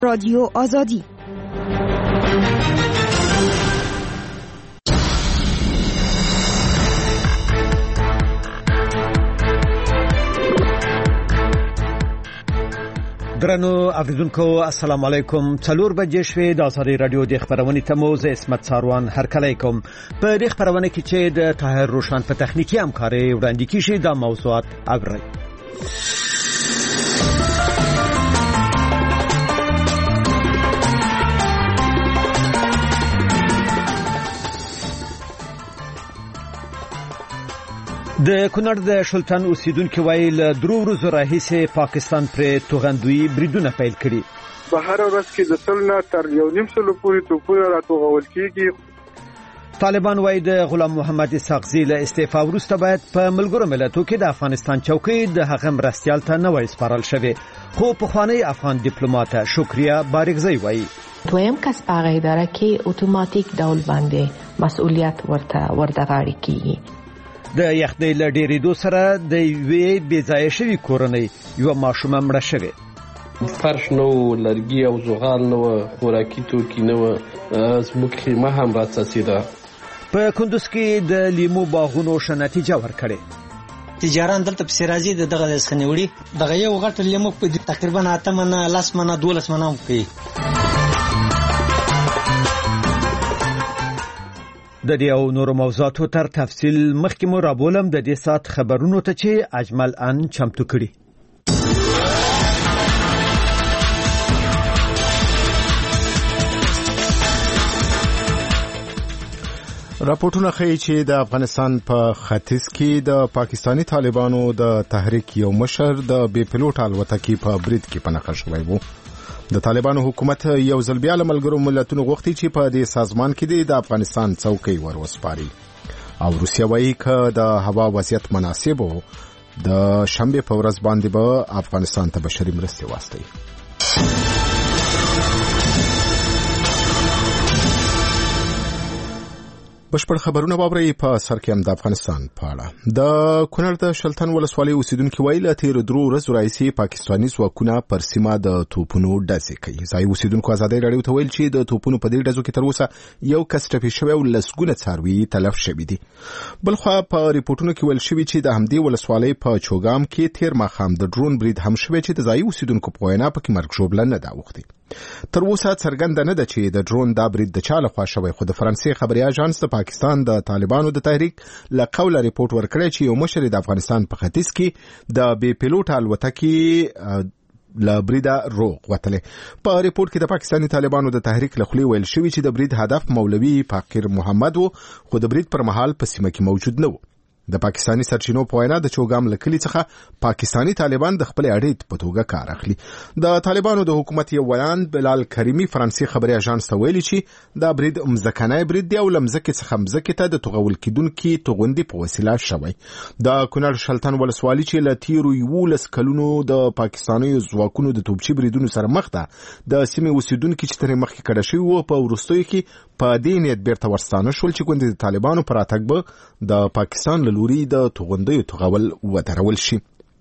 رادیو آزادی. درنو اوریدونکو السلام علیکم. 4 بجې شوې د آزادۍ رادیو د خبرونې تمو ز اسمت ساروان هرکلی کوم. په دې خبرونه کې چې د طاهر روشن په تخنیکی همکاري وړاندې کیږي د موضوعات اوري. د کونړ د شلتن اوسیدونکو ویل درو ورځې راهیسې پاکستان پر توغندوی بریدونه پیل کړي. په هر ورځ کې د سلنه تر 1.5 پورې توپونه راټوغول کیږي. طالبان وایي د غلام محمد اسحاقزي له استعفا وروسته باید په ملګرو ملتونو کې د افغانستان چوکۍ د هغه مرستیال ته نوې سپارل شوی، خو پخوانی افغان ډیپلوماټ شکریا بارګزی وایي دویم کس په هغه اداره کې اتوماتیک ډول باندې مسؤلیت ورته غاړه کیږي. د یخنۍ له ډېرېدو سره د یوې بېځایه شوې کورنۍ یوه ماشومه مړه شوې. فرش نه و، لرګي او زغال نه و، خوراکي توکي نه و، زموږ خیمه هم راڅڅېده. په کندوز کې د لیمو باغونو ښه نتیجه ورکړې. تجاران دلته پسې راځي د دغه څخه نیوړي دغه یو غټ لیمو په تقریبا 8 منه 10 منه 12 منه کوي. د دې او نور موضوعاتو تر تفصیل مخکې مو رابولم د دې سات خبرونو ته چې اجمل ان چمتو کړي. راپورټونه ښیي چې د افغانستان په ختیځ کې د پاکستانی طالبانو د تحریک یو مشر د بې پلوټ الوتکې په برید کې پناه شوی و. د طالبانو حکومت یو ځل بیا له ملګرو ملتونو غوښتي چې په دې سازمان کې د افغانستان څوکۍ وروسپاري او روسیه وایي که د هوا وضعیت مناسب وو د شنبه په ورځ باندې به افغانستان ته بشري مرستې واستوي. بشپړ خبرونه واورئ. په سر کې هم د افغانستان په اړه د کونړ د شلتن ولسوالۍ اوسیدونکو ویل تیر درو ورځې راځي پاکستاني ځواکونه پر سیمه د توپونو ډزې کوي. ځای اوسیدونکو آزادۍ رادیو ته ویل چې د توپونو په دې ډزو کې تر اوسه یو کس ټپي شوی او لسګونه څاروي تلف شوي دي. بلخوا په ریپورتونو کې ویل شوی چې د همدې ولسوالۍ په چوغام کې تیر ماښام د ډرون برید هم شوی چې د ځای اوسیدونکو په وینا پکې مرګ ژوبله نه ده اوښتې. تر اوسه څرګنده نه ده چې د ډرون دا برید د چا لخوا شوی، خو د فرانسې خبري اژانس د پاکستان د طالبانو د تحریک له قوله ریپورت ورکړی چې یو مشر د افغانستان په ختیځ کې د بې پلوټ الوتکې له بریده روغ وتلې. په ریپورت کې د پاکستاني طالبانو د تحریک له خولې ویل شوی چې د برید هدف مولوي فقیر محمد و، خو د برید پر مهال په سیمه کې موجود نه و. د پاکستاني سرچینو په وینا د چوغام له کلي څخه پاکستاني طالبان د خپل اډیټ په توګه کار اخلي. د طالبانو د حکومت یو ویان بلال کریمی فرانسې خبري اژانس ته ویلي چې دا برید مزکنای برید دی او لمزکه څخه مزکه ته د توغول کیدونکو توغندي په وسیله شوی. د کونړ شلتن ولسوالۍ چې له تیرو 11 کلونو د پاکستاني ځواکونو د توپچي بریدونو سره مخ ده، د سیمې اوسیدونکو چې تر مخکې کډه شوی وو په وروستیو کې په دې نیت بیرته ورستانه شول چې ګوند د طالبانو پر اتګ به د پاکستان له لوري د توغندیو توغول ودرول شي.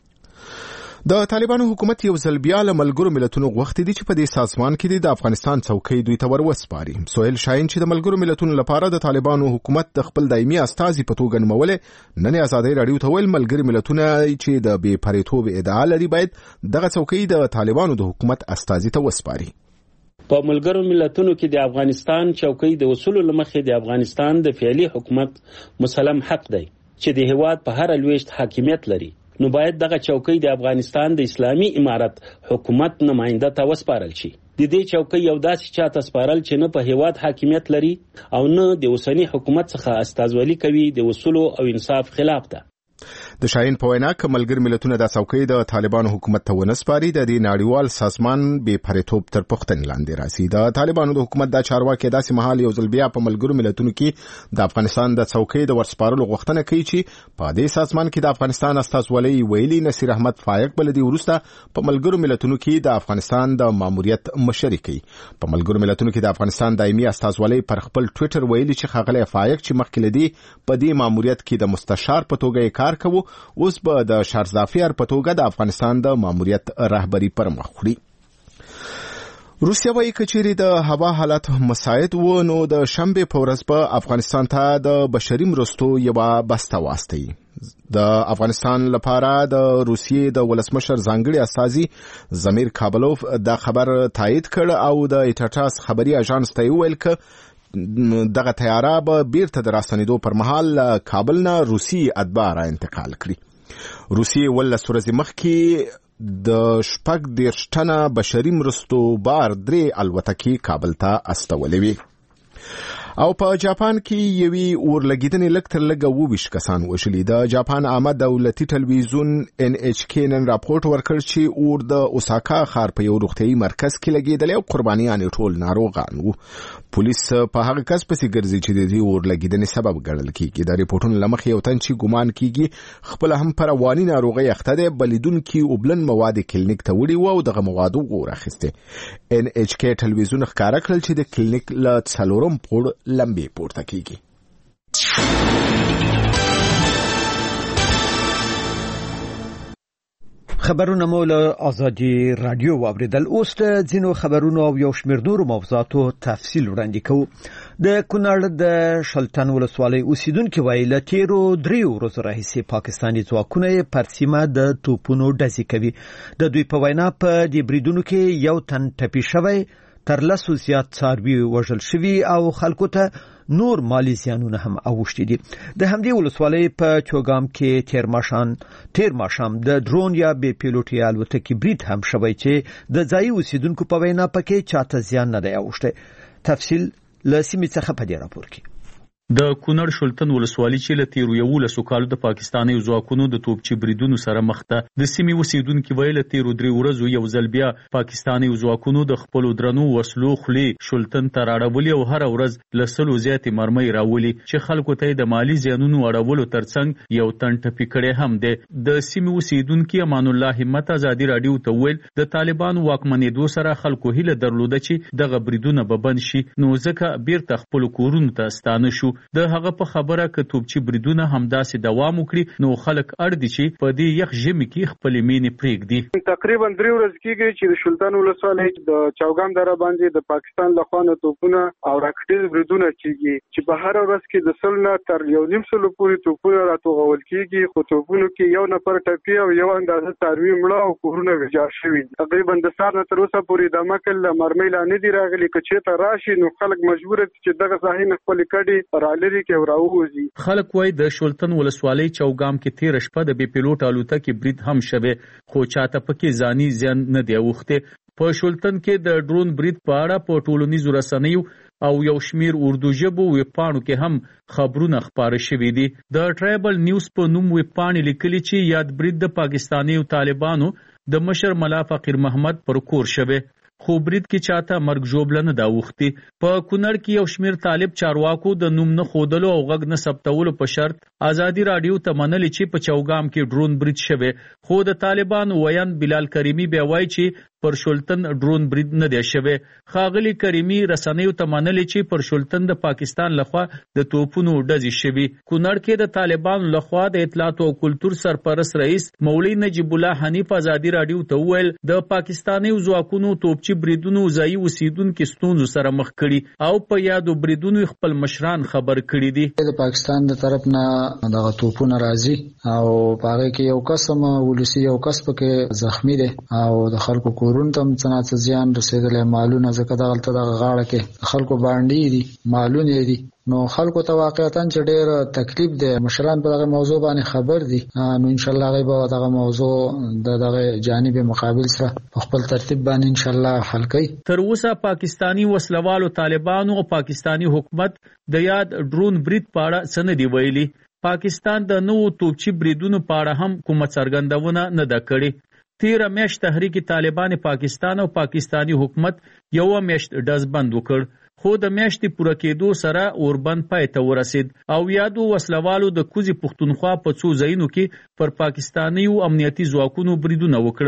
د طالبانو حکومت یو ځل بیا له ملګرو ملتونو غوښتي دي چې په دې سازمان کې د افغانستان څوکۍ دوی ته وروسپاري. سهیل شاهین چې د ملګرو ملتونو لپاره د طالبانو حکومت د خپل دایمي استازي په توګه نومولې، نن آزادۍ رادیو ته ویل ملګري ملتونه چې د بې پرېتوب ادعا لري باید دغه څوکۍ د طالبانو د حکومت استازي ته وسپاري. په ملګرو ملتونو کې د افغانستان چوکۍ د وصول لمخې د افغانستان د فعلی حکومت مسلم حق دی چې د هیواد په هر لويشت حاکمیت لري، نو باید دغه چوکۍ د افغانستان د اسلامي امارت حکومت نماینده ته وسپارل شي. د دې چوکۍ یو داسې چاته سپارل چې نه په هیواد حاکمیت لري او نه د اوسنی حکومت څخه استازولي کوي د وصول او انصاف خلاف ده. د شاهین په وینا که ملګري ملتونه د څوکۍ د طالبانو حکومت ته ونسپاري د دې نړیوال سازمان بې پرېتوب تر پوښتنې لاندې راځي. د طالبانو د حکومت د چارواکي داسې مهال یو ځل بیا په ملګرو ملتونو کې د افغانستان د څوکۍ د ورسپارلو غوښتنه کوي چې په دې سازمان کې د افغانستان استازولۍ ویلي نصیر احمد فایق بلدي ورسته په ملګرو ملتونو کې د افغانستان د ماموریت مشري کوي. په ملګرو ملتونو کې د افغانستان دایمي استازولۍ پر خپل ټوئیټر ویلي چې ښاغلی فایق چې مخکې لدی په دې ماموریت کې د مستشار په توګه کار کوي، اوس به د شارزافیر په توګه د افغانستان د ماموریت رهبری پر مخ وړي. روسیا وايي کچېرې د هوا حالت مساعد و نو د شنبه په ورځ په افغانستان ته د بشري مرستو یو بسته واستوي. د افغانستان لپاره د روسیې د ولسمشر ځانګړي استازي زمیر کابلوف دا خبر تایید کړ او د ایټاټاس خبري اژانس ته ویل ک دغه طیاره به بیرته د راستنېدو پر مهال کابل نه روسي اتباع را انتقال کړي. روسیې ولس ورځې مخکې د 14 ټنه بشري مرستو بار 3 الوتکې کابل ته استولې وي. او په جاپان کې یوې اورلګیدنې لږ تر لږه 22 کسان وشلي. د جاپان عامه دولتي ټلویزیون NHK نن راپورټ ورکړ چې اور د اوساکا ښار په یو روغتیايي مرکز کې لګیدل او قربانیان ټول ناروغان وو. پولیس په هغه کس پسې ګرځي چې د دې اورلګیدنې سبب ګڼل کیږي. د ریپورتونو لمخې یو تن چې ګمان کیږي خپل هم پر رواني ناروغي اخته دی بلیدونکي اوبلن مواد کلینیک ته وړي وو او دغه موادو اور اخیسته. NHK ټلویزیون ښکارا کړل چې د کلینیک له څلورم پوړ لمبې پورته کیږي. خبرونه مو له آزادي رادیو واوریدل. اوس د ځینو خبرونو او یو شمېر نورو موضوعاتو تفصیل وړاندې کوو. د کونړ د شلتن ولسوالۍ اوسیدونکو وایي له تیرو 3 ورځو راهیسې پاکستاني ځواکونه پر سیمه د توپونو ډزې کوي. د دوی په وینا په دې بریدونو کې یو تن ټپي شوی، تر 10 زیات څاروي وژل شوي او خلکو ته نور مالی زیانونه هم اوښتي دي. د همدې ولسوالۍ په چوګام کې تیر ماښام د ډرون یا بې پیلوټي الوتکې برید هم شوی چې د ځایي اوسیدونکو په وینا پکې چاته زیان نه دی اوښتی. تفصیل له سیمې څخه په دې راپور کې. د کونړ شلتن ولسوالۍ چې له تیرو 11 کالو د پاکستاني ځواکونو د توپچي بریدونو سره مخ ده. د سیمې اوسیدونکو ویل تیرو 3 ورځو یو ځل بیا پاکستاني ځواکونو د خپل درنو وسلو خلې شلتن ته راړولې او هر ورځ لسلو زیاتې مرمۍ راولي چې خلکو ته د مالی زیانونو اړولو ترڅنګ یو تن ټپي کړي هم ده. د سیمې اوسیدونکو امان الله همت آزادي رادیو ته ویل د طالبانو واکمنېدو سره خلکو هیله درلوده چې دغه بریدونه به بند شي نو ځکه بیرته خپل کورونو ته ستانه شو. د هغه په خبره ک توپچی بریدونه همداسې دوام وکړي نو خلک اړ دي چې په دې یخ ژمي کې خپل مینې پرېږدي. تقریبا 3 ورځې کېږي چې د شلتن ولسوالۍ د چوګام دره باندې د پاکستان لخوا نه توپونه او راکټیز بریدونه کېږي چې په هر ورځ کې د 100 نه تر 1.5 پورې توپونه راټولول کېږي. خو توپونو کې یو نفر ټپي او یو اندازه څاروي مړه او کورونه ویجاړ شوي. تقریبا د سار نه تر اوسه پورې د مکل مرمۍ لا نه دی راغلي. که چېرته راشي نو خلک مجبور دي چې دغه ځای نه خپل کډي رالري کې وراوځي. خلک وای د شلتن ولسوالۍ چوګام کې تیر شپه د بې پیلوټ الوتکې برید هم شوه خو چاته پکې ځاني زیان نه دی اوښته. په شلتن کې د ډرون برید په اړه په ټولنیزو رسنیو او یو شمیر اردو ژبو ویبپاڼو کې هم خبرونه خپاره شوي دي. د ټرایبل نیوز په نوم ویبپاڼې لیکلي چې یاد برید د پاکستاني طالبانو د مشر ملا فقیر محمد پر کور شوه خو برید کې چاته مرګ ژوبله نه دا وختي. په کونړ کې یو شمیر طالب چارواکو د نوم نه خودلو او غږ نه ثبتولو په شرط آزادي رادیو ته منلي چې په چوګام کې ډرون برید شوه خو د طالبانو ویان بلال کریمی بیا وایي چې پر شلتن ډرون برید نه دی شوه. خاغلی کریمی رسنیو ته منلي چې پر شلتن د پاکستان لخوا د توپونو ډزې شوي. کونړ کې د طالبانو لخوا د اطلاعات او کلتور سرپرست رئیس مولوی نجیب الله حنیف آزادي رادیو ته ویل د پاکستاني ځواکونو توپچي بریدونو ځایي اوسیدونکو ستونزو سره مخ کړي او په یادو بریدونو خپل مشران خبر کړي دي. د پاکستان د طرف نه دغه توپونه راځي او پاره کې یو قسم ولسی یو کس پکې زخمی دي او د خلکو کورون ته څنګه زیان رسیدلې مالونه ځکه دغه غاړه کې خلکو باندې دي مالونه دي نو خلکو ته واقعیتاً چې ډېر تکلیف دی. مشران په دغه موضوع باندې خبر دي نو ان شاء الله غي به دغه موضوع دغه جانب مقابل سره په خپل ترتیب باندې ان شاء الله حل کوي. تر اوسه پاکستاني وسلوالو طالبانو او پاکستاني حکومت د یاد ډرون برید په اړه څه نه دی ویلي. پاکستان د نوو توپچي بریدونو په اړه هم کومه څرګندونه نه ده کړې. تیر میاشت تحریک طالبان پاکستان او پاکستانی حکومت یو میاشت ډز بند وکړ خو د میاشتې پوره کېدو سره اوربند پای ته ورسید او یادو وسلوالو د کوزي پښتونخوا په څو ځایونو کې پر پاکستاني او امنیتي ځواکونو بریدونه وکړل.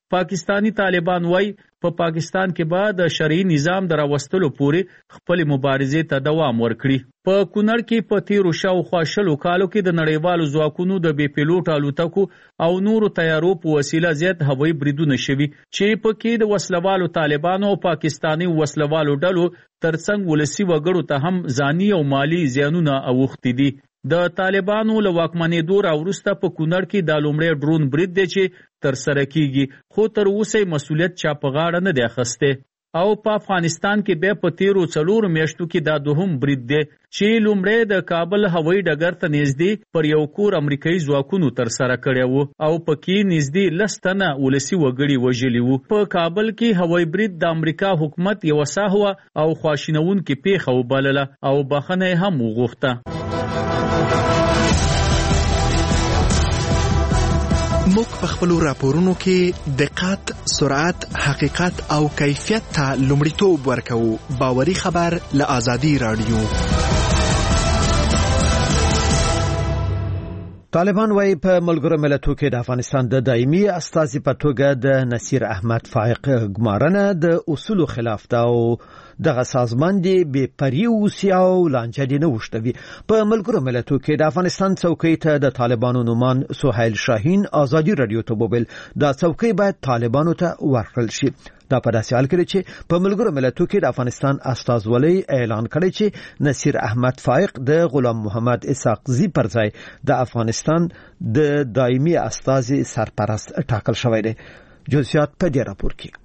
پاکستانی طالبان وای په پاکستان کې به د شرعي نظام دراوستلو پورې خپل مبارزې ته دوام ورکړي. په کونړ کې په تیرو شاوخوا 20 کالو کې د نړیوالو ځواکونو د بې پیلوټ الوتکو او نورو تیارو په وسیله زیات هوایي بریدونه شوي چې په کې د وسلوالو طالبانو او پاکستاني وسلوالو ډلو ترڅنګ ولسی وګړو ته هم ځاني او مالی زیانونه اوښتي دي. د طالبانو له واکمنېدو راوروسته په کونړ کې د لومړی ډرون برید دی چې ترسره کیږي، خو تر اوسه مسؤلیت چا په غاړه نه دی اخیستی. او په افغانستان کې به په تیرو 4 میاشتو کې دا دوهم برید دی چې لومړی د کابل هوایي ډګر ته نږدې پر یو کور امریکایي ځواکونو ترسره کړی وو او پکې نږدې 10 تنه ولسي وګړي وژلي وو. په کابل کې هوایي برید د امریکا حکومت یو ساهوه او خواشینونکې پیښه وبلله او بخښنه هم وغوښته. موږ په خپل راپورونو کې دقت، سرعت، حقیقت او کیفیت ته لومړیتوب ورکوو. باوري خبر له آزادي رادیو. طالبان وايي په ملګرو ملتونو کې د افغانستان د دایمي استازي په توګه د نصیر احمد فائق ګمارنه د اصولو خلاف ده او دغه سازمان دی بے پری اوسي او لانجه دي نه وشتوي. په ملګرو ملتونو کې د افغانستان څوکۍ ته د طالبانو نومان سهیل شاهین آزادي رادیو ته وویل دا څوکۍ باید طالبانو ته ورکړل شي. دا په داسې حال کې چې په ملګرو ملتونو کې د افغانستان استازولۍ اعلان کړی چې نصیر احمد فائق د غلام محمد اسحاقزي پر ځای د افغانستان د دایمي استازي سرپرست ټاکل شوی دی. جزئیات په دې راپور کې.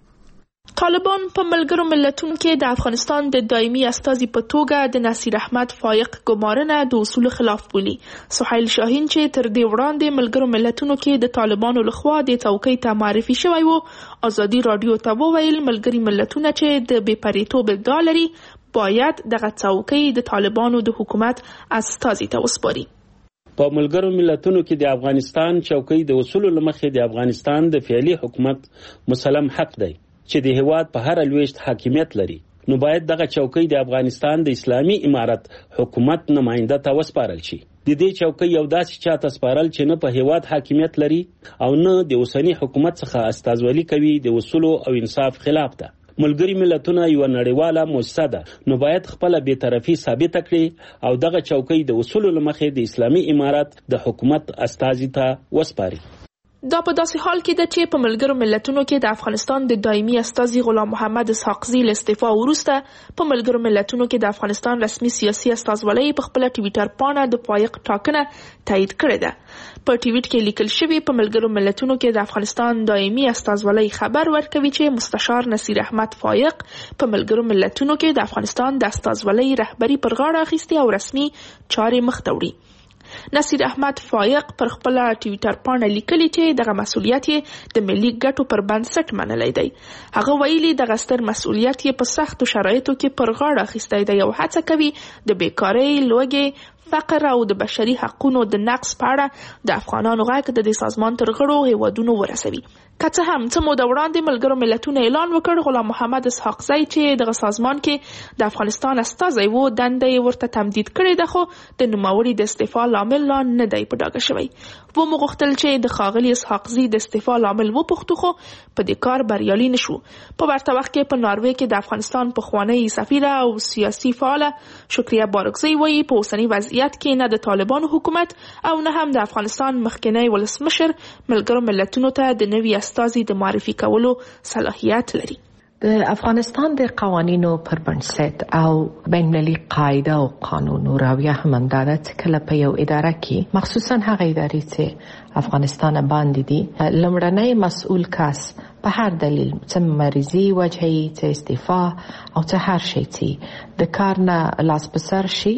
طالبان په ملګرو ملتونو کې د افغانستان د دایمي استازي په توګه د نصیر احمد فائق ګمارنه د اصولو خلاف بولي. سهیل شاهین چې تر دې وړاندې ملګرو ملتونو کې د طالبانو لخوا د څوکۍ ته معرفي شوی وو، آزادي رادیو ته وویل ملګري ملتونه چې د بې پریتوب ادعا لري باید دغه څوکۍ د طالبانو د حکومت استازي ته وسپاري. په ملګرو ملتونو کې د افغانستان چوکۍ د اصولو لمخې د افغانستان د فعلی حکومت مسلم حق دی چې د هیواد په هر لویشت حاکمیت لري، نو باید دغه چوکۍ د افغانستان د اسلامي امارت حکومت نماینده ته وسپارل شي. د دې چوکۍ یو داسې چاته سپارل چې نه په هیواد حاکمیت لري او نه د اوسنی حکومت څخه استازولي کوي د اصولو او انصاف خلاف ده. ملګري ملتونه یو نړیواله مؤسسه ده، نو باید خپل بی‌طرفي ثابت کړي او دغه چوکۍ د اصولو لمخې د اسلامي امارت د حکومت استازي ته وسپاري. دا په داسې حال کې ده چې په ملګرو ملتونو کې د افغانستان د دایمي استازي غلام محمد اسحاقزي له استعفا وروسته په ملګرو ملتونو کې د افغانستان رسمي سیاسي استازولۍ په خپل ټویټر پاڼه د فائق ټاکنه تایید کړې ده. په ټویټ کې لیکل شوی په ملګرو ملتونو کې د افغانستان دایمي استازولۍ خبر ورکوي چې مستشار نصیر احمد فائق په ملګرو ملتونو کې د افغانستان د استازولۍ رهبری پر غاړه اخیستي او رسمي چارې مخ ته وړي. نصیر احمد فائق پر خپل ټویټر پاڼه لیکلي چې دغه مسؤلیت یې د ملي ګټو پر بنسټ منلی دی. هغه ویلي دغه ستر مسؤلیت یې په سختو شرایطو کې پر غاړه اخیستی دی او هڅه کوي د بیکارۍ، لوږې، فقر او د بشري حقوقو د نقض په اړه د افغانانو غږ د دې سازمان تر غړو هیوادونو ورسوي. که څه هم څه موده وړاندې ملګرو ملتونو اعلان وکړ غلام محمد اسحاقزي چې دغه سازمان کې د افغانستان استازی وو دنده یې ورته تمدید کړې ده، خو د نوموړي د استعفا لامل لا نه دی په ډاګه شوی. و مو غوښتل چې د ښاغلي اسحاقزي د استعفا لامل وپوښتو، خو په دې کار بریالي نشو. په ورته وخت کې په ناروې کې د افغانستان پخوانۍ سفیره او سیاسي فعاله شکریه بارکزی وایي په اوسني وضعیت کې نه د طالبانو حکومت او نه هم د افغانستان مخکنی ولسمشر ملګرو ملتونو ته د نوي استازي د معرفي کولو صلاحیت لري. د افغانستان د قوانینو پر بنسټ او بین‌المللي قاعده او قانون او رویه هم همدا ده چې کله په یو اداره کې مخصوصا هغه ادارې چې افغانستان باندې دي لومړنی مسؤل کس په هر دلیل څه مریضي وجهي څه استعفا او څه هر شي چې د کار نه لاس په سر شي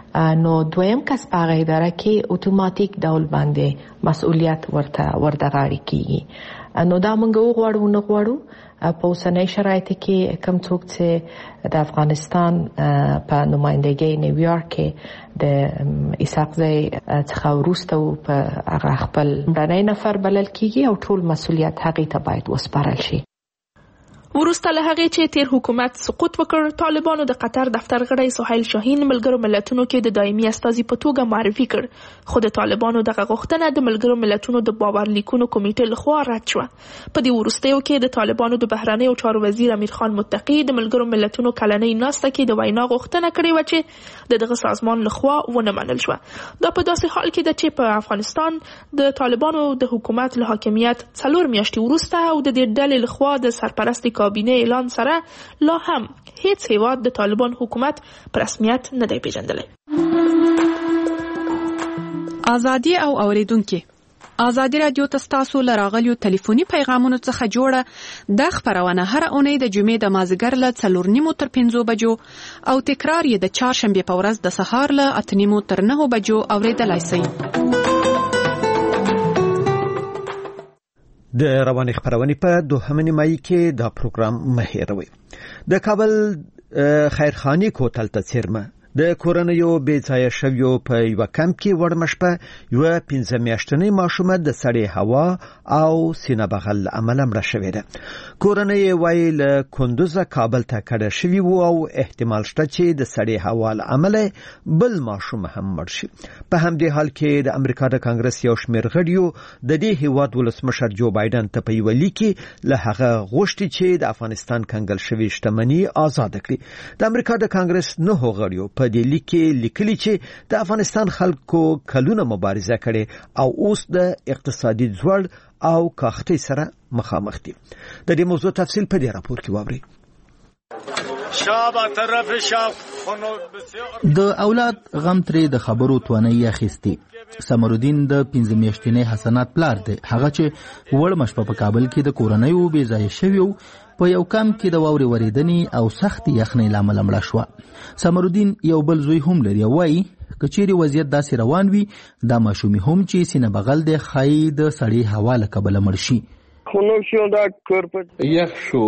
نو دویم کس په هغه اداره کې اتوماتیک ډول باندې مسؤلیت ورته غاړه کیږي. نو دا موږ وغواړو نه غواړو په اوسنۍ شرایطو کې کوم څوک چې د افغانستان په نمائندګۍ نیویارک کې د اسحاقزي څخه وروسته په هغه خپل لومړنی نفر بلل کیږي او ټول مسؤلیت هغې ته باید وسپارل شي. وروسته له هغې چې تیر حکومت سقوط وکړ، طالبانو د قطر دفتر غړی سهیل شاهین ملګرو ملتونو کې د دایمي استازي په توګه معرفي کړ، خو د طالبانو دغه غوښتنه د ملګرو ملتونو د باورلیکونو کمیټې لخوا رد شوه. په دې وروستیو کې د طالبانو د بهرنیو چارو وزیر امیر خان متقي د ملګرو ملتونو کلنۍ ناسته کې د وینا غوښتنه کړې وه چې د دغه سازمان لخوا ونه منل شوه. دا په داسې حال کې ده چې په افغانستان د طالبانو د حکومت له حاکمیت 4 میاشتې وروسته او د دې ډلې لخوا د سرپرست کابینه اعلان سره لا هم هیڅ هیواد د طالبان حکومت په رسمیت نه دی پیژندلی. ازادي او اوریدونکو، ازادي رادیو تاسو لراغلیو ټلیفوني پیغامونو څخه جوړه د خبرونه هر اونۍ د جمعې د مازیګر له 4:30 تر 5 بجو او تکرار یې د چهارشنبه په ورځ د سهار له 8:30 تر 9 بجو اوریدلای شئ. د رواني خبرونه په 2 مای کې دا پروګرام مهیروي. د کابل خیرخانی کوتل ته چیرمه د کورنیو بیځایه شویو په یو کمپ کې ورمشپه یو 15 میاشتنی ماشومه د سړې هوا او سینه بغل عمل مړه شوې ده. کورنۍ وایي له کندوز کابل ته کډه شوی وو او احتمال شته چې د سړې هوا عمل بل ماشوم هم مړ شي. په همدې حال کې د امریکا د کانګرس یو شمېر غړیو د دې هیواد ولسمشر جو بایدن ته په یو لیک له هغه غوښتي چې د افغانستان کنګل شوی شتمنۍ آزاد کړي. د امریکا د کانګرس نه غړیو په دې لیک کې لیکلي چې د افغانستان خلکو کلونه مبارزه کړې او اوس د اقتصادي ځوړ او کاختي سره مخامخ دي. د دې موضوع تفصیل په دې راپور کې واورئ. د اولاد غم ترې د خبرو توانایي اخیستي. سمرودین د 15 میاشتنی حسنات پلار دی، هغه چې وړ مشپه په کابل کې د کورنیو بې ځای شویو په یو کم کې د واورې وریدنې او سخت یخنۍ لامل مړه شوه. سمرودین یو بل زوی هم لري، وایي کچېرې وضعیت داسې روان وي دا ماشومي هم چې سینه بغل دی ښایي د سړې هوا له کبله مړ شي. یخ شو،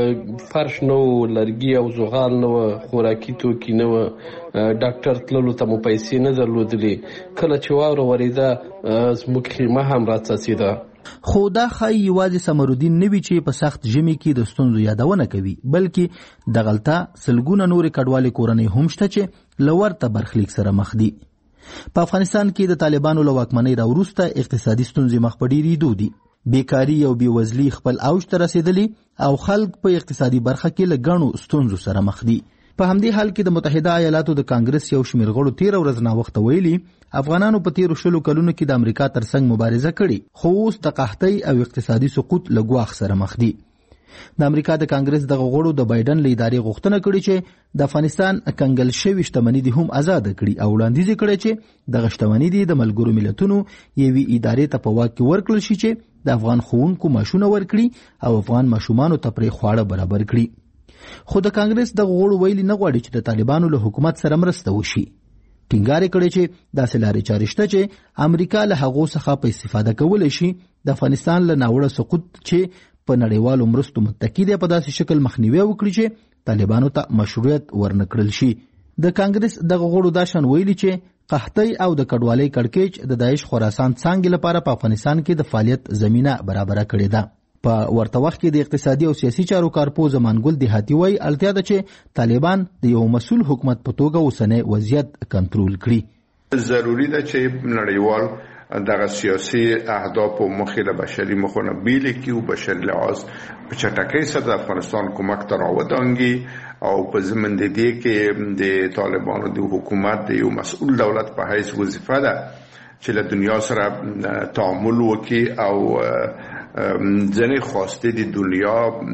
فرش نو، لرګي او زغال نو، خوراکي توکي نو، ډاکټر تللو ته مو پیسې نه درلودلې. کله چې واوره وریده زموږ خیمه هم راڅڅېده. خو دا ښایي یوازې سمرودین نه وي چې په سخت ژمي کې د ستونزو یادونه کوي، بلکې دغلته سلګونه نورې کډوالې کورنۍ هم شته چې له ورته برخلیک سره مخ دي. په افغانستان کې د طالبانو له واکمنۍ راوروسته اقتصادي ستونزې مخ په ډېرېدو دي. بیکاري او بیوزلي خپل اوج ته رسیدلي او خلک په اقتصادي برخه کې له ګڼو ستونزو سره مخ دي. په همدې حال کې د متحده ایالاتو د کانګرس یو شمېر غړو 13 ورځې نه وخت ویلي افغانانو په تیرو شلو کلونو کې د امریکا ترڅنګ مبارزه کړې، خو اوس د قحطۍ او اقتصادي سقوط له ګواښ سره مخ دي. د امریکا د کانګرس دغه غړو د بایدن له ادارې غوښتنه کړې چې د افغانستان کنګل شوی شتمنۍ دي هم آزاد کړي او وړاندیز کړي چې دغه شتمنۍ دي د ملګرو ملتونو یوې ادارې ته په واک کې ورکړل شي چې د افغان ښوونکو معاشونه ورکړي او افغان ماشومانو ته پرې خواړه برابر کړي. خو د کانګرس دغه غړو ویلي نه غواړي چې د طالبانو له حکومت سره مرسته وشي. ټینګار کړي چې داسې لارې چارې شته چې امریکا له هغو څخه په استفاده کولی شي د افغانستان له ناوړه سقوط چې په نړیوالو مرستو متکی دی په داسې شکل مخنیوي وکړي چې طالبانو ته مشروعیت ورنکړل شي. د کانګرس دغه غړو دا شان ویلي چې قحطۍ او د کډوالۍ کړکېچ د داعش خراسان څانګې لپاره په افغانستان کې د فعالیت زمینه برابره کړې ده. په ورته وخت کې د اقتصادي او سیاسي چارو کارپوه زمانګل دیهاتي وایي اړتیا ده چې طالبان د یو مسؤل حکومت په توګه اوسنی وضعیت کنټرول کړي. ضروري ده چې نړیوال دغه سیاسي اهداف او مخې له بشري مخونه بیل کی او بشري لحاظ په چټکۍ سره د افغانستان کومک ته راودانګي او په ضمن د دې کې د طالبانو د حکومت د یو مسؤل دولت په حیث وظیفه ده چې له دنیا سره تعامل وکړي او ځنې خواسته د دنیا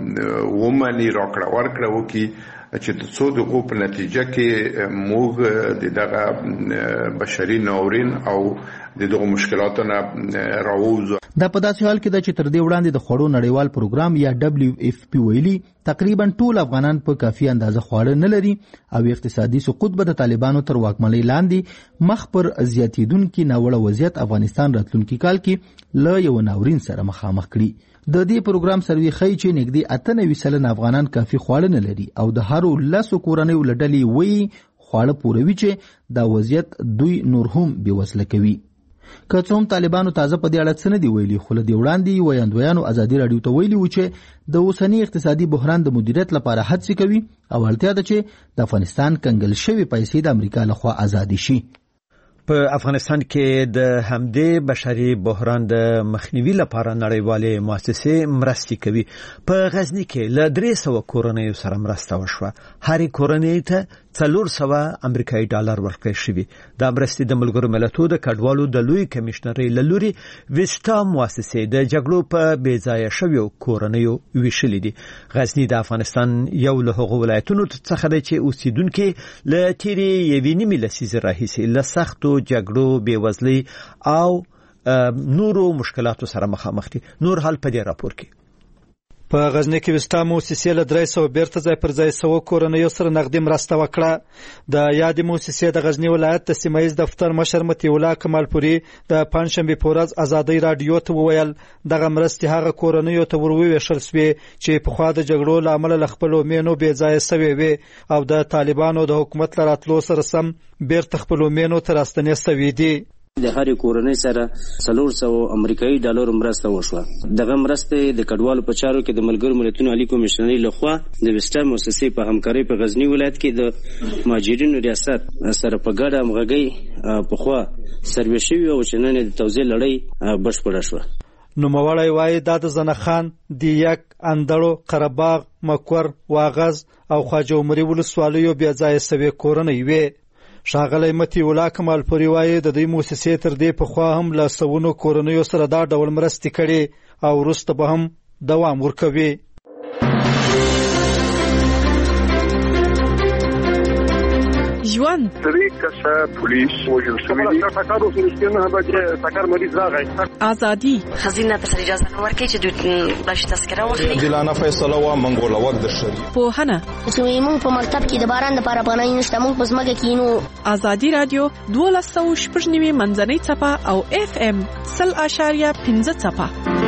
ومني راکړه ورکړه وکړي چې د څو دغو په نتیجه کې موږ د دغه بشري ناورین او د دغو مشکلاتونه راووځو. دا په داسې حال کې ده چې تر دې وړاندې د خوړو نړیوال پروګرام یا WFP ویلي تقریبا ټول افغانان په کافي اندازه خواړه نه لري او اقتصادي سقوط به د طالبانو تر واکمنۍ لاندې مخ پر زیاتېدونکي ناوړه وضعیت افغانستان راتلونکي کال کې له یو ناورین سره مخامخ کړي. د دې پروګرام سروي ښیي چې نږدې 98% افغانان کافي خواړه نه لري او د هرو 10 کورنیو له ډلې وایي خواړه پوروي چې دا وضعیت دوی نور هم بېوزله کوي. که څه هم طالبانو تازه په دې اړه څه نه دی ویلي، خو له دې وړاندې ویاندویانو ازادي راډیو ته ویلي و چې د اوسني اقتصادي بحران د مدیریت لپاره هڅې کوي او اړتیا ده چې د افغانستان کنګل شوی پیسې د امریکا لخوا آزادې شي. په افغانستان کې د همدې بشري بحران د مخنیوي لپاره نړیوالې مؤسسې مرستې کوي. په غزني کې له 300 کورنیو سره مرسته وشوه. هرې کورنۍ ته 400 امریکایي ډالر ورکړل شوي. دا مرستې د ملګرو ملتونو د کډوالو د لوی کمشنرۍ له لوري ویستا مؤسسې د جګړو په بې ځایه شویو کورنیو ویشلې دي. غزني د افغانستان یو له هغو ولایتونو څخه دی چې اوسیدونکي له تیرې یوې نیمې لسیزې راهیسې له سختو جګړو، بېوزلۍ او نورو مشکلاتو سره مخامخ دي. نور حال په دې راپور کې. په غزني کې وستا مؤسسې له 300 بیرته ځای پر ځای 100 کورنیو سره نقدي مرسته وکړه. د یادې مؤسسې د غزني ولایت د سیمایي دفتر مشر متي الله کمالپوري د پنځشنبه په ورځ ازادي رادیو ته وویل دغه مرستې هغه کورنیو ته وروویشل شوې چې په خوا د جګړو لامل له خپل مینو بې ځای سوي وي او د طالبانو د حکومت لراتلو سره سم بیرته خپل مینو ته راستنې سوي دي. د هرې کورنۍ سره 400 امریکایي ډالر مرسته وشوه. دغه مرسته د کډوالو په چارو کې د ملګرو ملتونو عالی کمیشنرۍ لخوا د ویستا مؤسسې په همکارۍ په غزنی ولایت کې د مهاجرینو ریاست سره په ګډه همغږۍ په خوا سروې شوې او چې نن د توزیع لړۍ بشپړه شوه. نوموړی وایي دا د زنخان، دیک، اندړو، قرهباغ، مکور، واغز او خواجه عمري ولسوالیو بیا ځای سوي کورنۍ وي. ښاغلی متي الله کمالپوري وایي د دې مؤسسې تر دې پخوا هم له 100 کورنیو سره دا ډول مرستې کړي او وروسته به هم دوام ورکوي. ژوند پولیس وژل شوی دي. ټکر مریض راغی. ازادي خزینه په اجازه نه ورکړي چې دوی بلش تذکره واخلي. عادلانه فیصله و منګول وخت د شریعت. پوهنه چې موږ په مکتب کې د باران لپاره پناه نشته، موږ په ځمکه کې نو. ازادي رادیو 1290 منځنۍ څپه او FM 0.5 څپه.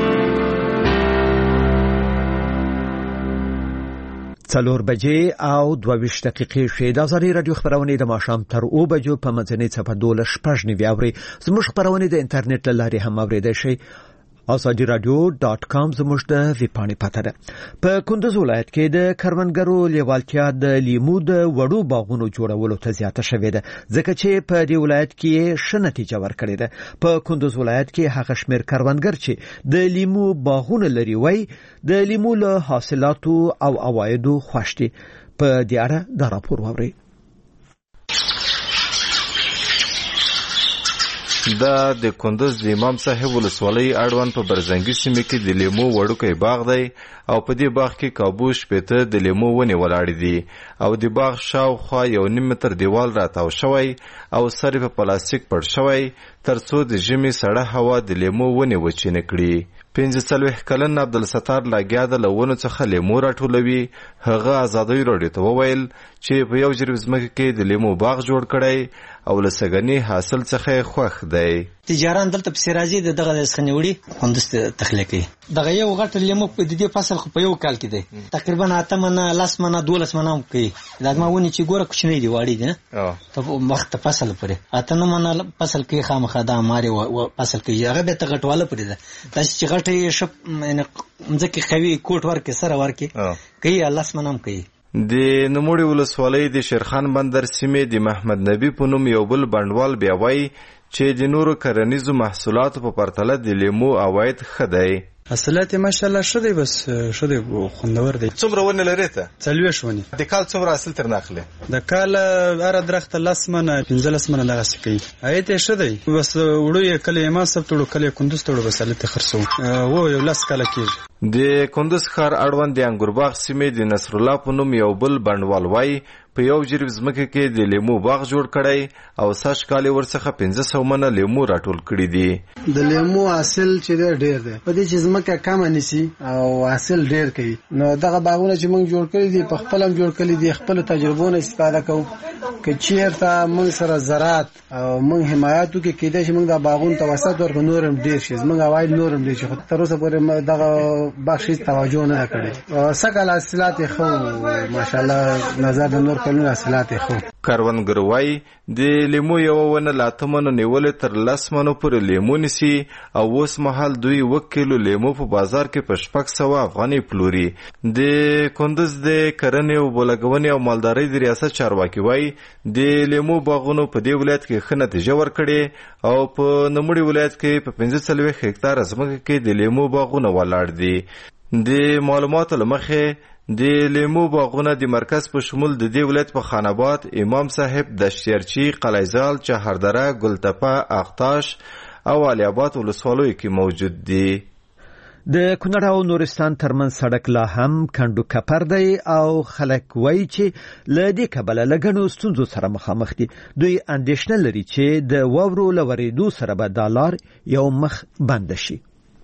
4 بجې او 22 دقیقې شوې. د ازادي رادیو خبرونه د ماښام تر 2 بجو په منځنۍ څپه 12:15 اوري. زموږ خبرونه د انټرنیټ له لارې هم اوریدای شئ. azadiradio.com زموږ د ویبپاڼې پته ده. په کندوز ولایت کې د کروندګرو لیوالتیا د لیمو د وړو باغونو جوړولو ته زیاته شوې ده، ځکه چې په دې ولایت کې ښه نتیجه ورکړې ده. په کندوز ولایت کې هغه شمېر کروندګر چې د لیمو باغونه لري وای د لیمو له حاصلاتو او عوایدو خوښ دي. په دې اړه دا راپور واورئ. د کندوز د امام صاحب ولسوالۍ اړوند په برزنګي سیمه کې د لیمو وړوکی باغ دی او په دې باغ کې کابوش پته د لیمو ونې ولاړې دي او د باغ شاوخوا 1.5 متر دیوال راتاو شوی او سر په پلاستیک پړ شوی ترڅو د ژمي سړه هوا د لیمو ونې وچینه کړي. 45 کلن عبدالستار لاګیا د لونو څخه لیمو راټولوي. هغه ازادي رادیو ته وویل چې په یو جریب ځمکه کې د لیمو باغ جوړ کړی او لسګنی حاصل څخه خوښ دی. تجاران دلته په سرازي دغه ځخنیوړي خوندست تخلیقي دغه یو غټ لیمو په دې فصل په یو کال کې دی تقریبا 8 منه 10 منه 12 منه کوي. دا ما ونی چې ګوره کوچنی دی واړی دی ته وخت فصل پرې 8 منه فصل کې خامخا دا ماري او فصل کې هغه به ته غټواله پرې ده. تاسو چې غټي شپ ځکه خوي کوټ ورکه سره ورکه کوي الله سمنام کوي. د نوموړي ولسوالۍ د شیرخان بندر سیمې د محمد نبی په نوم یو بل بڼوال بیا وایي چې د نورو کرنیزو محصولاتو په پرتله د لیمو عواید ښه دی. حاصلات ماشاءالله ښه دی، بس ښه دی، خوندور دی. څومره ونې لري ته؟ 40 ونې. د کال څومره حاصل تر ناخله؟ د کال اره درخت 10 منه 15 منه دغه څه کوي. ایت ښه دی، بس وړو یې کله ما سب ټولو کله کندوز ټولو بس لته خرڅو وو یو لاس کال کېږي. د کندوز ښار اړوند د انګورباغ سیمې د نصر الله په نوم یو بل بڼوال وایي په یو جریب ځمکه کې د لیمو باغ جوړ کړی او سږ کال ورڅخه 500 منه لیمو راټول کړي دي. د لیمو حاصل چې ډېر دی په دې چې ځمکه کم نسی او حاصل ډېر کوي. نو دغه باغونه چې موږ جوړ کړی دي په خپل هم جوړ کړی دي، خپل تجربو نه استفاده کوو. که چیرته موږ سره زراعت او موږ حمایت وکړو کېدای شي موږ د باغونو توسط ورکړو نورم ډېر شي، موږ عواید نورم ډېر شي. خو تر اوسه پورې دغه باغ شي توجه نه کړې. سږ کال حاصلات خو ماشاءالله نظر د نور کلونو حاصلات یې خو کروندګر وایي د لیمو یو ونه له 8 منو نیولې تر 10 منو پورې لیمو نیسي او اوس مهال دوی 1 کیلو لیمو په بازار کې په 600 افغانۍ پلوري. د کندوز د کرنې او بولګونې او مالدارۍ د ریاست چارواکي وایي د لیمو باغونو په دې ولایت کې ښه نتیجه ورکړې او په نوموړي ولایت کې په 45 هکتار ځمکه کې د لیمو باغونه ولاړ دي. د معلوماتو له مخې د لیمو باغونه د مرکز په شمول د دې ولایت په خاناباد، امام صاحب، دشتیرچی، قلیزال، چهردره، ګلتپه، اختاش او علي آباد ولسوالیو کې موجود دي. د کونړ او نورستان ترمنځ سړک لا هم کندو کپر دی او خلک وایي چې له دې کبله له ګڼو ستونزو سره مخامخ دي. دوی اندېښنه لري چې د واورو له ورېدو سره به دا لار یو مخ بند شي.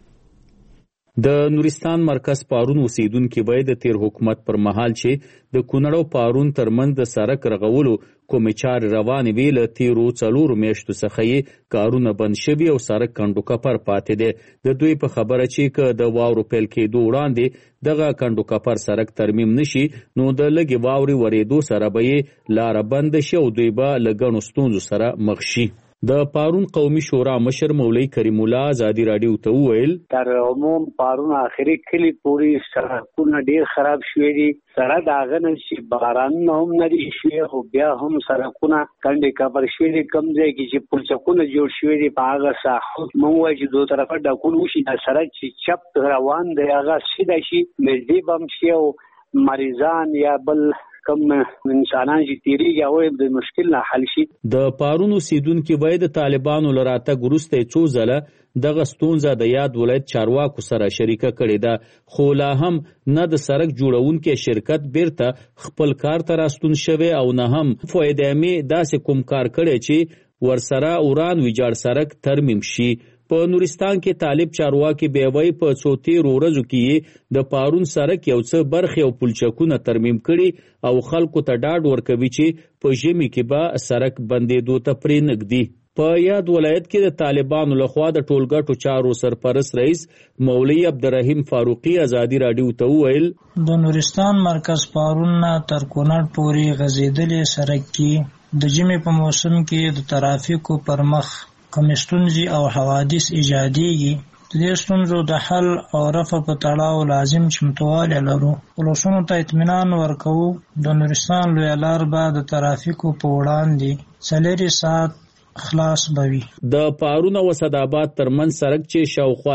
د نورستان مرکز پارون اوسیدونکو باید د تیر حکومت پر مهال چې د کونړ او پارون ترمنځ د سړک رغولو کومې چارې روانې وي، له تیرو 4 میاشتو څخه یې کارونه بند شوي او سړک کندو کپر پاتې دی. د دوی په خبره چې که د واورو پیل کېدو وړاندې دغه کندو کپر سړک ترمیم نشي نو د لږې واورې ورېدو سره به یې لاره بند شي او دوی به له ګڼو ستونزو سره مخ شي. د پارون قومي شورا مشر مولوي کریم الله ازادي رادیو ته وویل تر عموم پارون اخري کلی پوری سړکونه ډیر خراب شوي دي. سره د هغه نه چې باران هم نه دي شوي خو بیا هم سړکونه کندې کبر شوي دي. کم ځای کې چې پلچکونه جوړ شوي دي په هغه ساحو موږ وایو چې دوه طرفه ډکول وشي، دا سړک چې چپ روان دی هغه سیده شي، نږدې به هم شي او مریضان یا بل کم انسانان چې تیریږي او د مشکل نه حل شي. د پارون اوسیدونکو باید د طالبانو له راتګ وروسته څو ځله دغه ستونزه د یاد ولایت چارواکو سره شریکه کړې ده، خو لا هم نه د سړک جوړونکي شرکت بیرته خپل کار ته راستون شوی او نه هم فایده‌مې داسې کوم کار کړی چې ورسره وران ویجاړ سړک ترمیم شي. په نورستان کې طالب چارواکي بیوی په 113 ورځو کې د پارون سړک یو څه برخې او پلچکونه ترمیم کړي او خلکو ته ډاډ ورکوي چې په ژمي کې به سړک بندېدو ته پرې نږدي. په یاد ولایت کې د طالبانو لخوا د ټولګټو چارو سرپرست رئیس مولوي عبدالرحیم فاروقي ازادي رادیو ته وویل د نورستان مرکز پارون نه تر کونړ پورې غځېدلې سړک کې د ژمي په موسم کې د ترافیکو پر مخ کوم ستونزې او حوادث ایجادېږي. د دې ستونزو د حل او رفع په تړاو لازم چمتووالی لرو. ولسونو ته اطمینان ورکوو د نورستان لویه لار به د ترافیکو په وړاندې 4 ساعت خلاص بوي. د پارون او اسداباد ترمنځ سړک چې شاوخوا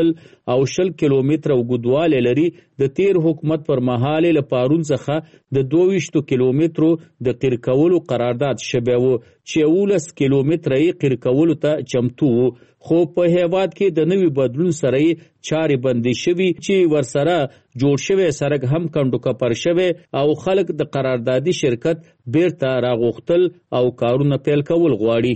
100 کیلومتره اوږدوالی لري د تیر حکومت پر مهال له پارون څخه د 22 کیلومترو د قیر کولو قرارداد شوی و چې 19 کیلومتره یې قیر کولو ته چمتو و، خو په هیواد کې د نوي بدلون سره چارې بندې شوي چې ورسره جوړ شوی سړک هم کندو کپر شوی او خلک د قراردادي شرکت بیرته راغوښتل او کارونه پیل کول غواړي.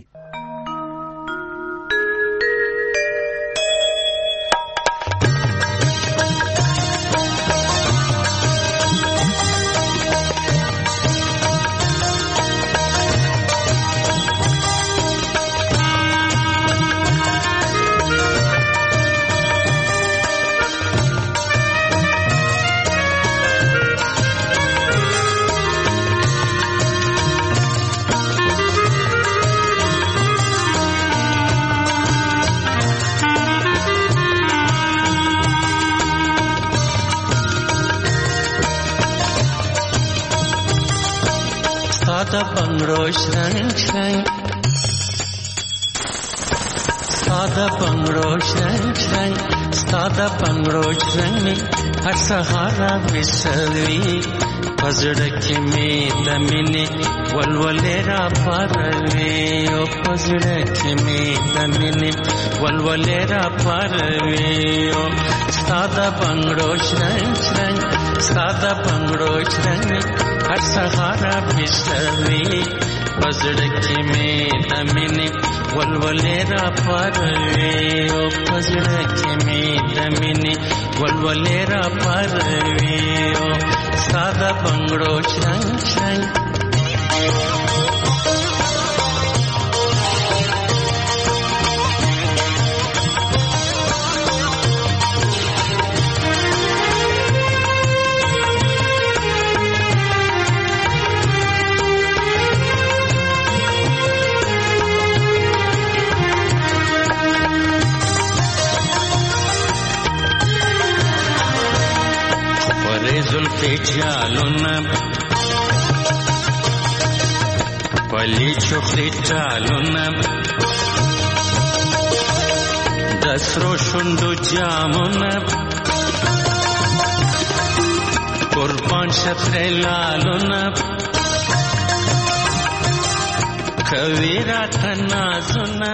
ساده پنګړو شرنګ ساده پنګړو شرنګ هر سهارا وسوي پزړه کې می د مینې ولولې را پاروي او پزړه کې می د مینې ولولې را پاروي او ساده پنګړو شرنګ ساده پنګړو شرنګ هر سهارا وسوي پزړه کې می د مینې ولولې را پاروي او پزړه کې می د مینې ولولې را پاروي او ساده بنگړو شرنګ شرنګ جالونه پلی چخلی ټالونه د سرو شونډو جامونه قربان شپری لالونه کوي راته نازونه.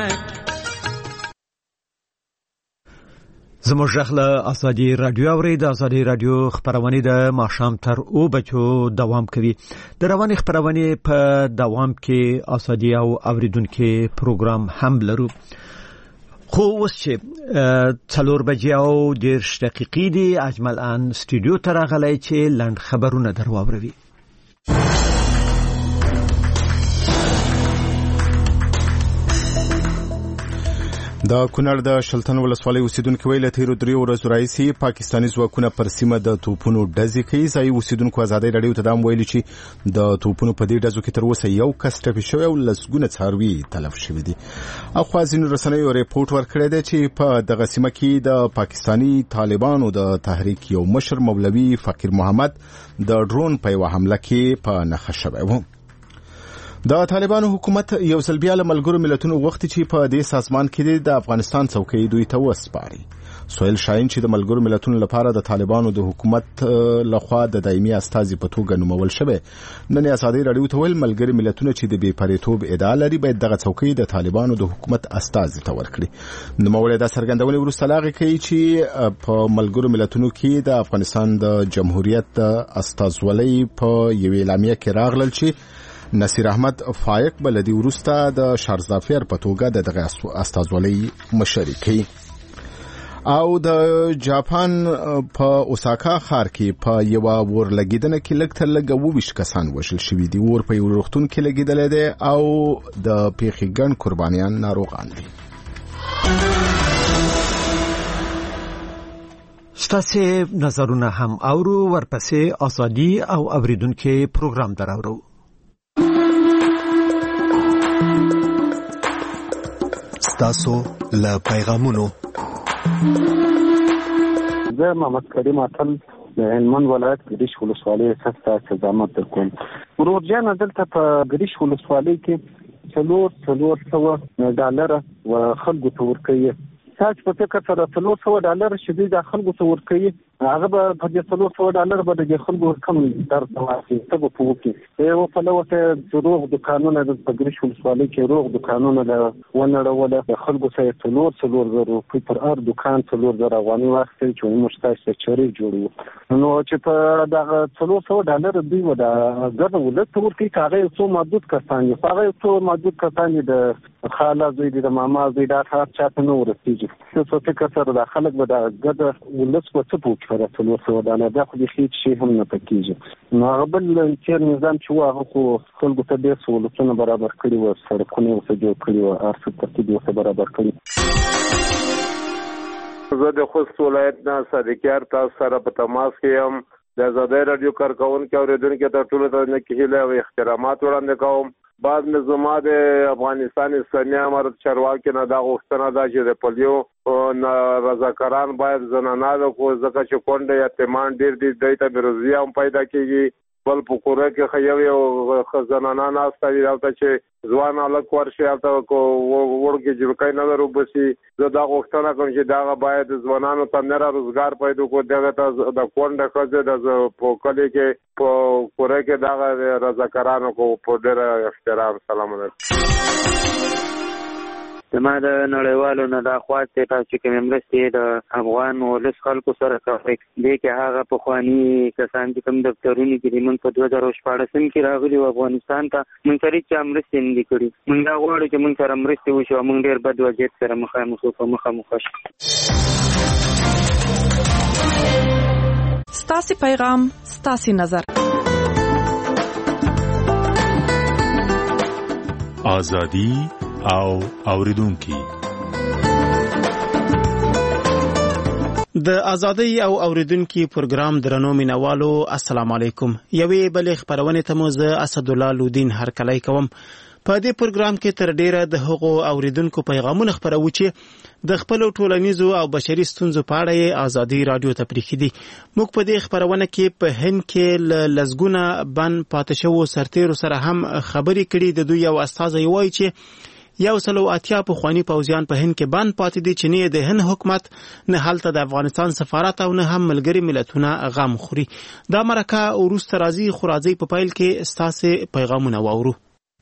زموږ غږ له ازادي رادیو اورئ. د ازادي رادیو خپرونې د ماښام تر 2 بجو دوام کوي. د روانې خپرونې په دوام کې ازادي او اوریدونکو پروګرام هم لرو. خو اوس چې 4 بجې او 10 دقیقې دي، اجمل ان سټوډیو ته راغلی چې لنډ خبرونه درو اوروي. د کونړ د شلتن ولسوالۍ اوسیدونکو ویل تیرو 3 ورځو راځي پاکستاني ځواکونه پر سیمه د توپونو ډزې کوي. ځای اوسیدونکو ازادي رادیو ته دام ویلي چې د توپونو په دې ډزو کې تر اوسه یو کس ټپي شوی او لسګونه څاروي تلف شوي دي. اخوا ځینو رسنیو ریپورت ورکړی دی چې په دغه سیمه کې د پاکستاني طالبانو د تحریک یو مشر مولوي فقیر محمد د ډرون په یوه حمله کې په نښه شوی و. د طالبانو حکومت یو ځل بیا له ملګرو ملتونو غوښتي چې په دې سازمان کې د افغانستان څوکۍ دوی ته وسپاري. سهیل شاهین چې د ملګرو ملتونو لپاره د طالبانو د حکومت لخوا د دایمي استازي په توګه نومول شوی، نن ازادي رادیو ته ویل ملګري ملتونه چې د بې پرېتوب ادعا لري باید دغه څوکۍ د طالبانو د حکومت استازي ته ورکړي. نوموړی دا څرګندونه وروسته لاغې کوي چې په ملګرو ملتونو کې د افغانستان د جمهوریت استازولۍ په یوې اعلامیه کې راغلل چې نصیر احمد فایق بلدی ورسته د شارزافیر په توګه دغه استازولۍ مشري کوي. او د جاپان په اوساکا ښار کې په یو ورلګیدنه کې لږ تر لږه 22 کسان وژل شوي دي. ور په یو روغتون کې لګیدلی دی او د پیښې ګڼ قربانیان ناروغان دي. ستاسو نظرونه هم اورو، ورپسې ازادي او اوریدونکو پروګرام دراورو. تاسو له پیغامونو زه محمد کریم اتل د هلمند ولایت ګریش ولسوالۍ څخه استعدامات کوم. ورور جان دلته په ګریش ولسوالۍ کې $400 و خلکو ته ورکوي. تاسو په فکر سره $400 شدي د خلکو ته ورکوي، هغه به په دې $400 به د خلکو کم در تواسي ته په وکي. یو په لوته روغ دکانونه د ګریش ولسوالۍ کې روغ دکانونه د ونړول د خلکو سره $400 پر هر دکان $400 افغاني واخلي چې موږ تاسو چری جوړو. نو چې په دغه $400 دوی و د ګرځو ولته ورکي کاغه څو محدود کسان دي، هغه څو محدود کسان دي د خاله زوی دي د ماما زوی د هر چاته نو ورسیږي. څه فکر سره د خلک به د ګرځو ولته څه پوښتنه $400 دا خو هیڅ شي هم نه پکېږي. نو هغه بل چې نظام چې هغه خو خلکو ته ډېر سہولتونه برابر کړي و، سړکونه ورته جوړ کړي و، ارڅ ترتیب ورته برابر کړي. زه د خوست ولایت نه صادقیار تاسو سره په تماس کې یم. د ازادي رادیو کارکونکو اوریدونکو ته ټول ته هیله او احترامات وړاندې کوم. بعد میں زما د افغانستان اسلامي امارت چارواکي نه دا غوښتنه ده چې د پولیو رضاکاران باید زنانه کو ځکه چې کونډه یتیمان ډیر دي، دوی ته بیروزي هم پیدا کیږي. بل په کوره کې خیو خزانانه ناستوي او ته چې ځوان الګ ورشي او ته ورګي جوړکای نه ورو بسي. زه دا غوښتنه کوم چې دا باید ځوانانو ته نه روزګار پیدا کو، دغه ته د کونډه خزه د په کلی کې په کوره کې دا رضاکارانو کو په ډېر احترام. سلام علیکم. زما د نړیوالو نه دا خواست تاسو چې کوم مرستې د افغان ولس خلکو سره کوي. دې کې هغه پخوانی کسان چې کوم دفترونه کې موږ په 2014 کې راغلي و افغانستان ته، موږ سره چې مرستې نه کړې. موږ دا غواړو چې موږ سره مرستې وشي او موږ ډېر بد وضعیت سره مخامخ شو. ستاسو پیغام، ستاسو نظر. ازادي او اوریدونکو د ازادي او اوریدونکو پروګرام درنو مینوالو السلام علیکم. یوې بلې خبرونه ته مو زه اسد الله لودین هرکلی کوم. په دې پروګرام کې تر ډیره د هغو اوریدونکو پیغامونه خپروو چې د خپل ټولنیزو او بشري ستونزو په اړه ازادي رادیو ته پریښي دي. موږ په دې خبرونه کې په هند کې لزګونه بن پاتې شوو سرتیرو سره هم خبرې کړې. د دوی یو استازی وایي چې 180 پخواني پوځیان په هند کې بند پاتې دي چې نه د هند حکومت نه هلته د افغانستان سفارت او نه هم ملګري ملتونه غم خوري. دا مرکه وروسته راځي خو راځي په پیل کې ستاسو پیغامونه واورو.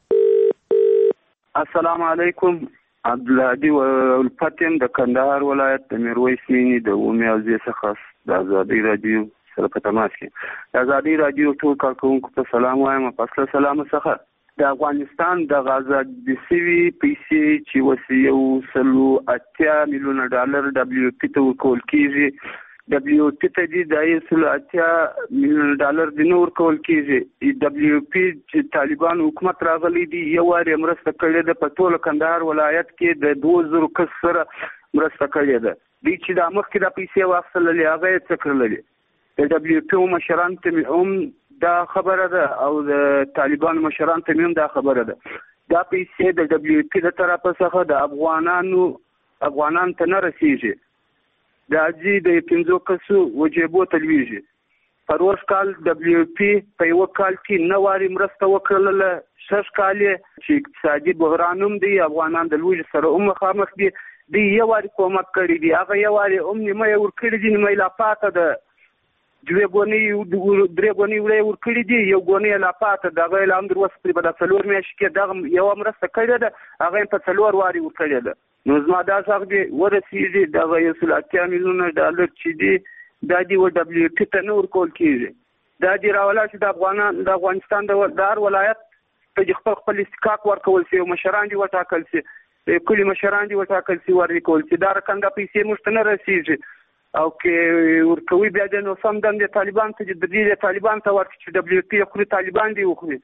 السلام علیکم. عبدالهادي ولفتم د کندهار ولایت د میرویس مینی د اومي اوزي څخه د آزادي رادیو سره په تماس کې. د آزادي رادیو ټول کارکونکو ته سلام وایم. په سلام څخه د افغانستان د آزادي سوي پیسې چې $180 میلیونه WFP ته ورکول کیږي. WFP ته د $180 میلیونه د نور کول کیږي. WFP چې طالبان حکومت راغلي دي یو واری مرسته کړې ده په ټول کندهار ولایت کې د 2000 کس سره مرسته کړې ده. دوی چې د مخکې د پیسې واخیستلې هغه یې څه کړلې. د WFP مشران ته هم دا خبره ده او د طالبان مشران ته هم دا خبره ده. دا پیسې د WFP د طرفه څخه د افغانان ته نه رسیږي. د اجي د 15 کسو وجيبو تلويږي. پروس کال WFP په یو کال کې 9 واری مرسته وکړله. 6 کال چې اقتصادي بحرانوم دی افغانان د لوی سره مخامخ دي. دی یو واری کومک کړی دی. هغه یو واری نیمه ورکړي دي نیمه لا پاته ده. درې غونې ورکړي دي یو غونې لا پاته ده. هغه لا هم در وسه په 4 میاشتې کې دغه یو مرسته کړې ده. هغه په 4 واری ورکړي ده. نو زما دا څنګه دی ورسېږي دغه $180 میلیونه چې دی دا دی WFP ته نور کول کیږي. دا دی راولا چې د افغانستان د هر ولایت په خپل استحقاق ورکول شي او مشران دي وټاکل شي. کلی مشران دي وټاکل شي ورکول شي. دا رقم د پیسې مشته نه رسیږي او کې ورکوي بیا د نو سم د طالبان ته د دې طالبان ته ورکړي چې WFP خو طالبان دي وخوري.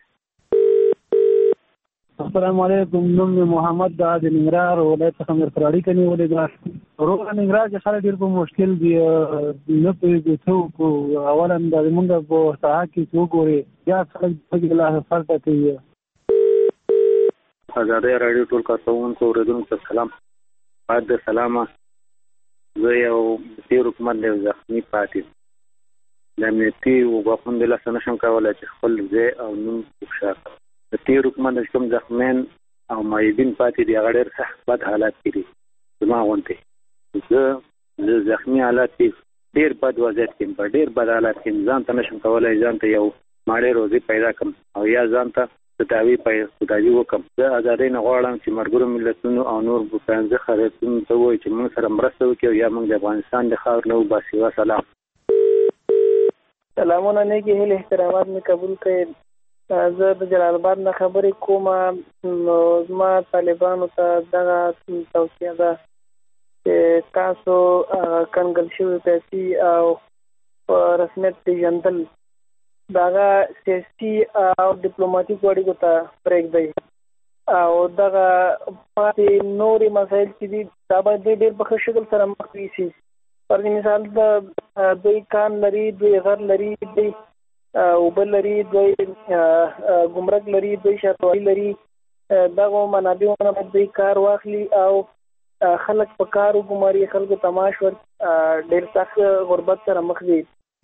السلام علیکم. نوم محمد د ننګرهار ولایت څخه مرکراړي کني ولې روغ ننګرهار کې خلک ډېر په مشکل دي. نه پوهېږي څوک اولا د موږ په ساحه کې څوک وري یا خلک په لا فرق کوي. آزادي رادیو ټول کارکونکو اوریدونکو ته سلام. بعد د سلامه زه یو تیر حکومت له زخمي پاتې د امنیتي وګړو د لاسه نشم کولای چې خپل ځای او نوم وښایم. د تیر حکومت کوم زخمین او مایبین پاتې دي هغه ډېر سخت بد حالات کې دي. زما غونډې زه زخمي حالات کې ډېر بد وضعیت کې په ډېر بد حالات کې ځان ته نشم کولای ځان ته یو ماړې روزي پیدا کړم او یا ځان ته تداوی وکړم. زه ازادۍ نه غواړم چې ملګرو ملتونو او نور بوتانزه خیراتونو ته وایي چې موږ سره مرسته وکړي او یا موږ د افغانستان د خاور نه وباسي. وسلام. سلامونه نیکی هیله احترامات مې قبول کړئ. زه د جلال آباد نه خبرې کوم. نو زما طالبانو ته دغه توصیه ده چې تاسو کنګل شوي پیسې او په رسمیت پیژندل دغه سیاسي او ډیپلوماټیک اړیکو ته پرېږدئ او دغه پاتې نورې مسایل چې دي دا باید ډېر په ښه شکل سره مخ یوسي. پر مثال د دوی کان لري دوی غر لري دوی اوبه لري دوی ګمرک لري دوی شرطوالي لري. دغه منابعونه باید دوی کار واخلي او خلک په کار وګماري. خلکو تماش ور ډېر سخت غربت سره مخ دي.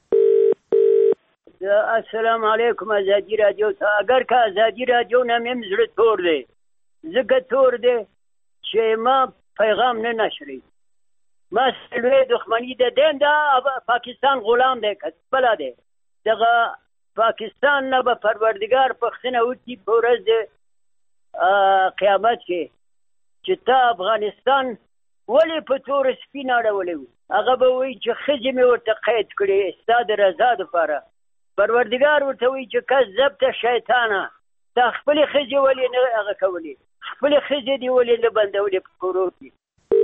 السلام علیکم. آزادی رادیو اگر که آزادی رادیو نمیم زړه تور دی ځکه تور دی چې ما پیغام نه نشري. ما سلوی دښمني د دین دا پاکستان غلام دی کسبله دی. دغه پاکستان نه به پروردگار پښتنه وتی په ورځ د قیامت کې چې تا افغانستان ولې په تور سپین اړولې هغه به وایي چې ښځې مې ورته قید کړې ستا د رضا دپاره. پروردگار ورته وایي چې کذبت شیطانه تا خپلې ښځې ولې نه هغه کولې خپلې ښځې دې ولې نه بندولې په کورو کې.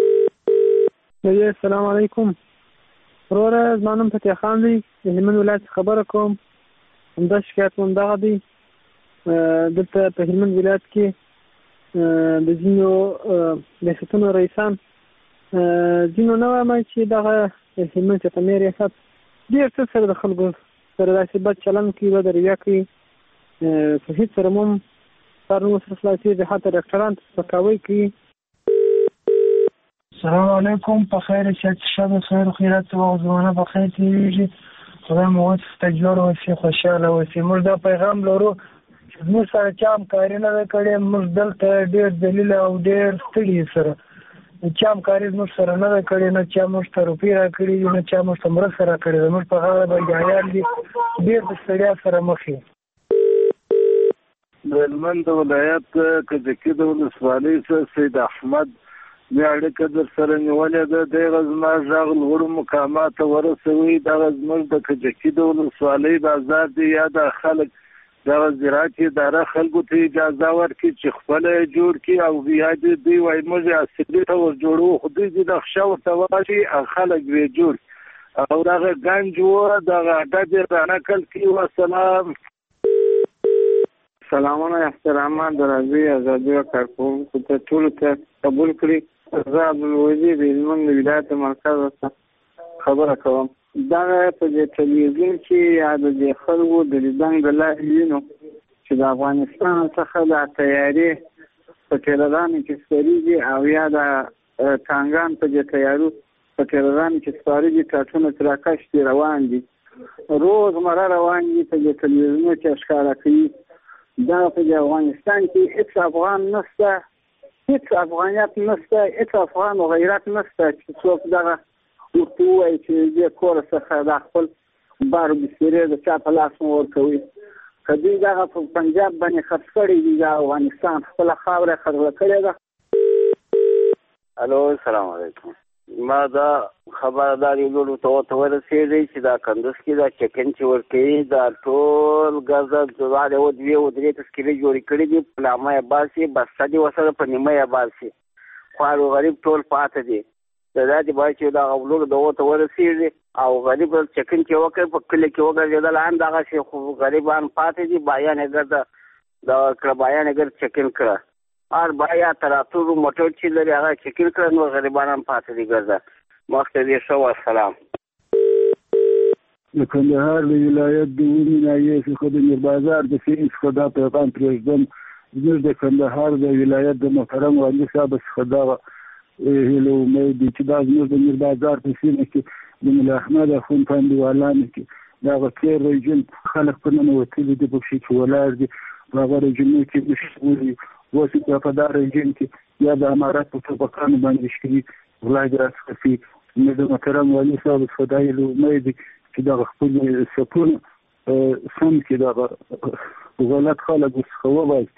السلام علیکم. وروره زما نوم فتح خان دی. د هلمند ولایت خبره کوم. همدا شکایت مو همدغه دی. دلته په هلمند ولایت کې د ځینو ریاستونو رئیسان ځینو نه وایم چې دغه هلمند چتمې ریاست ډېر څه سره د خلکو سره داسې بد چلند کوي بد رویه کوي. په هېڅ سره مو پرون وسره خلاصي د حتی ډاکټران سپکاوي کوي. السلام علیکم، په خیر شب خیر و خیرات و زمانه په خیر تیریږي. خدای مو ته جوړ اوسې، خوشاله اوسې. موږ دا پیغام لرو چې موږ سره چا همکاري نه ده کړې. موږ دلته ډېر ذلیل او ډېر ستړي سره چا همکاري موږ سره نه ده کړې، نه چا موږ ته روپۍ راکړي دي، نه چا موږ ته مرسته راکړې ده. موږ په غاړه بندیان دي، ډېر د ستړیا سره مخ یو. د هلمند ولایت کجکي د ولسوالۍ څخه سید احمد مې اړیکه در سره نیولې ده. دغه زما غږ لوړو مقاماتو ورسوي. دغه زموږ د کجکي د ولسوالۍ بازار دی یا د خلک دغه زراعت اداره خلکو ته اجازه ورکړي چې خپل جوړ کړي او بیا دې دوی وایي موږ اصلي ته ور جوړو، خو دوی د نقشه ورته وایي او خلک یې جوړ او دغه ګنج و دغه اډه دې رانقل کړي. وسلام. سلامونه احترامات د راځي ازادي او کارکوونکو ته ټولو ته قبول کړي. زه عبدالوزیر د هلمند ولایت مرکز څخه خبره کوم. دا په دې تلویزیون کې یا د خلکو د لیدنګ د لارې وینو چې د افغانستان څخه د تیاري په ټیلرانو کې سپریږي او یا د ټانګان په دې تیارو په ټیلرانو کې سپریږي، ټاټونه تراکش دي روان دي، روزمره روان دي. په دې تلویزیون کې ښکاره کوي دا په افغانستان کې هیڅ افغان نشته، هیڅ افغانیت نشته، هیڅ افغان و غیرت نشته چې څوک دغه ورته ووایي چې دې کور څخه د خپل بار بسترې د چا په لاس مو ورکوي. که دوی دغه په پنجاب باندې خرڅ کړي دي، د افغانستان خپله خاوره یې خرڅه کړې ده. الو السلام علیکم. ما دا خبرداری لولو ته ورسېدی چې دا کندوز کې دا چکن چې ورکوي دا ټول ګزه دوه او درې تسکیلې جوړې کړي دي، په نامه یې باسي، بسته دي ورسره په نیمه یې باسي، خوار و غریب ټول پاته دي. دا دې باید چې دا لولو ته ورسېږي او غریب چکن چې وکړي په کلي کې وګرځېدل هم دغسې خو غریبان پاتې دي. بایان یې ګرده دغه کړه، بایان یې ګرد چکن کړه، هر بایا تراتورو موټر چې لري هغه چکن کړه، نو غریبان هم پاتې دي ګرده. مخته دې ښه والسلام. د کندهار د ولایت د اومي ناحیې څخه د میربازار د سیند څخه دا پیغام پرېږدم. زموږ د کندهار د ولایت د محترم والي صاحب څخه دغه هیله امید دي چې دا زموږ د میربازار په سیمه کې د ملا احمد اخوند په انډیوالانو کې دغه تېر رژیم خلک په ننوتلي دي، په پښې کې ولاړ دي، په هغه رژیمونو کې مشغول دي. اوس بیا په دا رژیم کې یا د امارات په ټوپکانو باندې شکري غلا دې راڅخه کوي. زموږ د محترم والي صاحب څخه دا هیله امید دي چې دغه خپل سپونه سم کې دغه غلط خلک ورڅخه وباسي.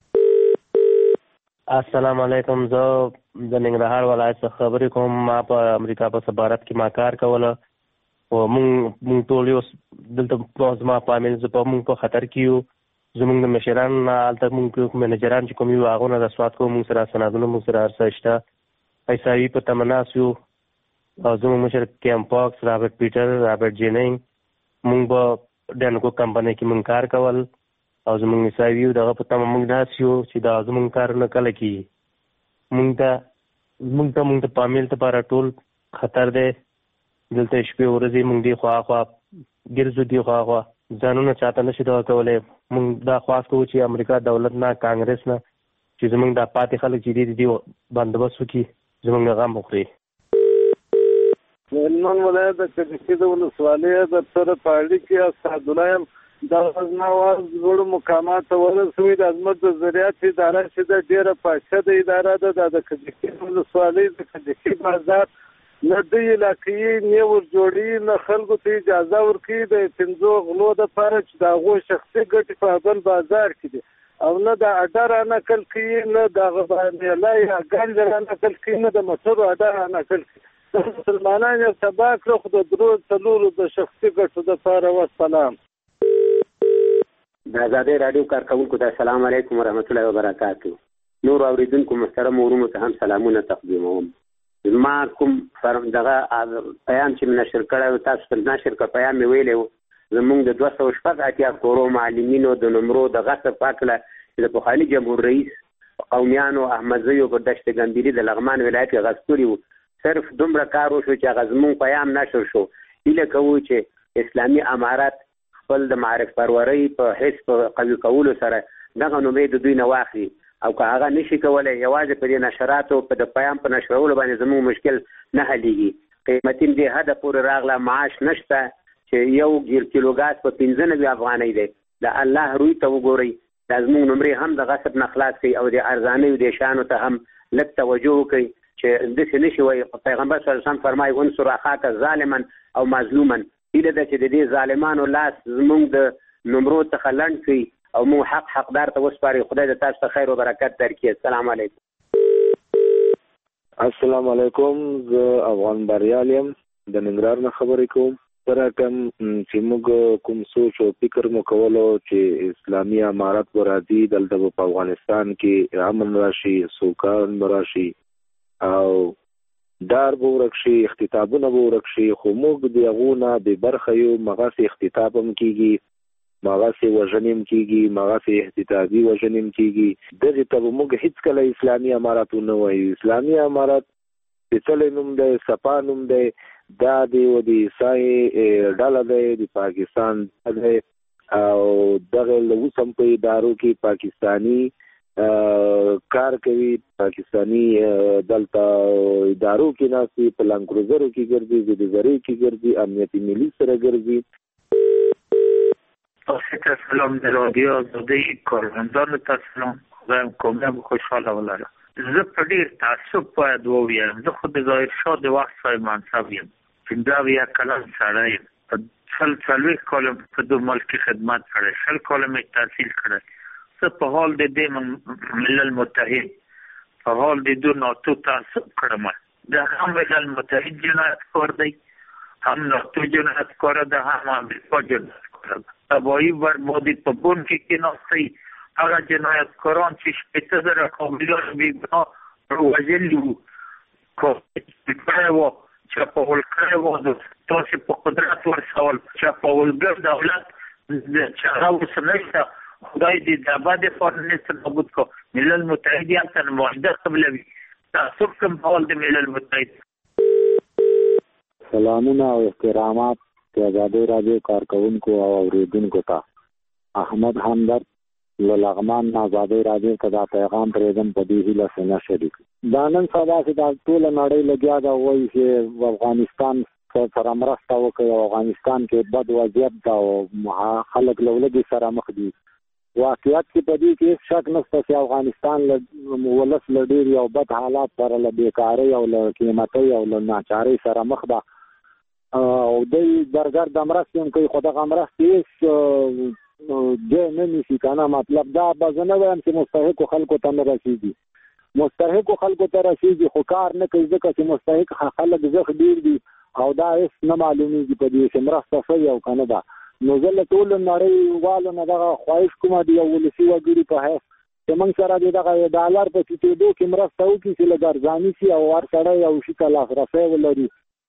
السلام علیکم. زه د ننګرهار ولایت څخه خبرې کوم. ما په امریکا په سفارت کې ما کار کوله او مونږ ټول یو دلته زما فامیل زه په مونږ په خطر کې یو. زمونږ د مشران هلته مونږ منیجران چې کوم یو هغو نه رسوات کوو، مونږ سره سندونه مونږ سره هر څه شته. ایساوي په تمناس یو او زمونږ مشر کیم پاکس، رابرټ پیټر، رابرټ جیننګ. مونږ په ډینکو کمپنۍ کې مونږ کار کول او زمونږ ایساوي یو دغه په تمه مونږ داسې یو چې دا زمونږ کارونه کله کېږي. مونږ ته فامیل لپاره ټول خطر دی. دلته شپې ورځې مونږ دې خواخوا ګرځو، دې خواخوا ځانونه چاته نشي دغه کولی. مونږ دا خواست کوو چې امریکا دولت نه، کانګرس نه، چې زمونږ دا پاتې خلک چې دې بندوبست وکړي، زمونږ غم وخوري. د هلمند ولایت د کجکي د ولسوالۍ د سره په اړیکې اسعدالله یم. دغه زما اواز لوړو مقاماتو ته ورسوي. د زموږ د زراعت اداره چې ده ډېره فاسده اداره ده. دا د کجکي ولسوالۍ د کجکي بازار نه دوی علاقې نه ور جوړوي، نه خلکو ته اجازه ورکوي د 5 غلو دپاره چې د هغو شخصي ګټې په بل بازار کې دي، او نه د اډه رانقل کوي، نه دغه میله یا ګنج رانقل کوي، نه د موټرو اډه رانقل کوي. مسلمانان یې تباه کړه خو د 3-4 د شخصي ګټو دپاره. وسلام. د ازادۍ راډیو کارکوونکو ته السلام علیکم ورحمت الله وبرکاتو. نور اوریدونکو محترم ورونو ته هم سلامونه تقدیموم. ما کوم دغه پیام چې نشر کړی تاسو ته نشر کړ پیام مې ویلی و زمونږ د 280 کورو معلمینو د نمرو د غصب په هکله چې د پخواني جمهور رئیس قومیانو احمدزیو په دشت ګمبیري د لغمان ولایت کې غصب کړي وو. صرف دومره کار وشو چې هغه زمونږ پیام نشر شو. هیله کوو چې اسلامي امارات خپل د معرف پرورۍ په حس په قوي کولو سره دغه نومې د دوی نه واخلي او که هغه نشي کولی یوازې په دې نشراتو په د پیام په نشرولو باندې زموږ مشکل نه حلیږي قیمتي دې حده پورې راغله معاش نشته چې یو کیلو ګاز په 95 افغانۍ دی د الله روی ته وګورئ دا زموږ نمرې هم د غصب نه خلاص کړي او د ارزانیو د شانو ته هم لږ توجه وکړي چې داسې نشي وایي پیغمبر صلی الله علیه وسلم فرمایي انصر اخاک ظالما او مظلوما هیله ده چې د دې ظالمانو لاس زموږ د نمرو څخه لنډ کړي او موږ حقدار ته وسپاري. خدای د تاسو ته خیر او برکت درکړي. السلام علیکم. السلام علیکم. زه افغان بریال یم د ننګرهار نه خبرې کوم. سره کوم چې موږ کوم سوچ او فکر مو کولو چې اسلامي امارت به راځي دلته په افغانستان کې امن راشي سوکان به راشي او دار به ورک شي اختطابونه به ورک شي خو موږ د هغو نه بې برخه یو مغسې اختطاب هم کېږي مغسې وژنې هم کېږي مغسې احتطابي وژنې هم کېږي دغې ته به موږ هېڅکله اسلامي امارت ونه وایو. اسلامي امارت سپېڅلی نوم دی صفا نوم دی دا دی و د عیسای ډله دی د پاکستان دی او دغه له اوس هم په ادارو کې پاکستاني کار کوي پاکستاني دلته ادارو کې ناستي په لانکروزرو کې ګرځي زیدګرۍ کې ګرځي امنیتي ملي سره ګرځي. تاسو ته سلام د رادیو آزادۍ کارمندانو ته سلام. خدایم کامیاب خوشحاله ولره. زه په ډېر تعصب باید ووایم زه خو د ظاهر شاه د وخت صاحب منصب یم 15 کلن سړی یم په 40 کاله په دو ملک خدمت کړی 60 کاله مې تحصیل کړی. زه په حال د دې ملل متحد په حال د دو ناتو تعصب کړم. د هم ملل متحد جنایتکار دی هم ناتو جنایتکار ده هم امریکا جنایتکار ده. تباهي بربادي په بون کې ناستي هغه جنایتکاران چې 15,000 کابلیان بیګناه وژلي وو کړی وو چاپول کړی وو تاسو په قدرت ورسول چاپولګر دولت چې هغه اوس نشته خدای دې د ابد فارنست نابود کو. ملل متحد هم ته معاهده قبلوي تعصب کوم حال د ملل متحد. سلامونه او احترامات د آزادۍ راډیو کارکونکو او اوریدونکو ته احمد همدرد له لغمان نه آزادۍ راډیو ته دا پیغام پرېږدم په دې هیله سینه شریک. دا نن سبا چې دا ټوله نړۍ لګیا ده وایي چې افغانستان سره مرسته وکړي او افغانستان کې بد وضعیت ده او خلک له لږې سره مخ دي. واقعیت کې په دې کې هېڅ شک نشته چې افغانستان له ولس له ډېر یو بد حالات سره له بېکارۍ او له قیمتۍ او له ناچارۍ سره مخ ده او دوی درګرد مرستې هم کوي خو دغه مرستې هېڅ ځای نه نیسي که نه مطلب دا به زه نه وایم چې مستحقو خلکو ته نه رسېږي. مستحقو خلکو ته رسېږي خو کار نه کوي ځکه چې مستحق خلک زښ ډېر دي او دا هېڅ نه معلومېږي په دې چې مرسته ښه او که نه ده. نو زه له ټولو نړیوالو نه دغه خواهش کومه د یو ولسي وګړي په حیث چې موږ سره د دغه ډالر په ټیټېدو کې مرسته وکړي چې لږ ارزاني شي او هر سړی یو شي ته لاسرسی ولري.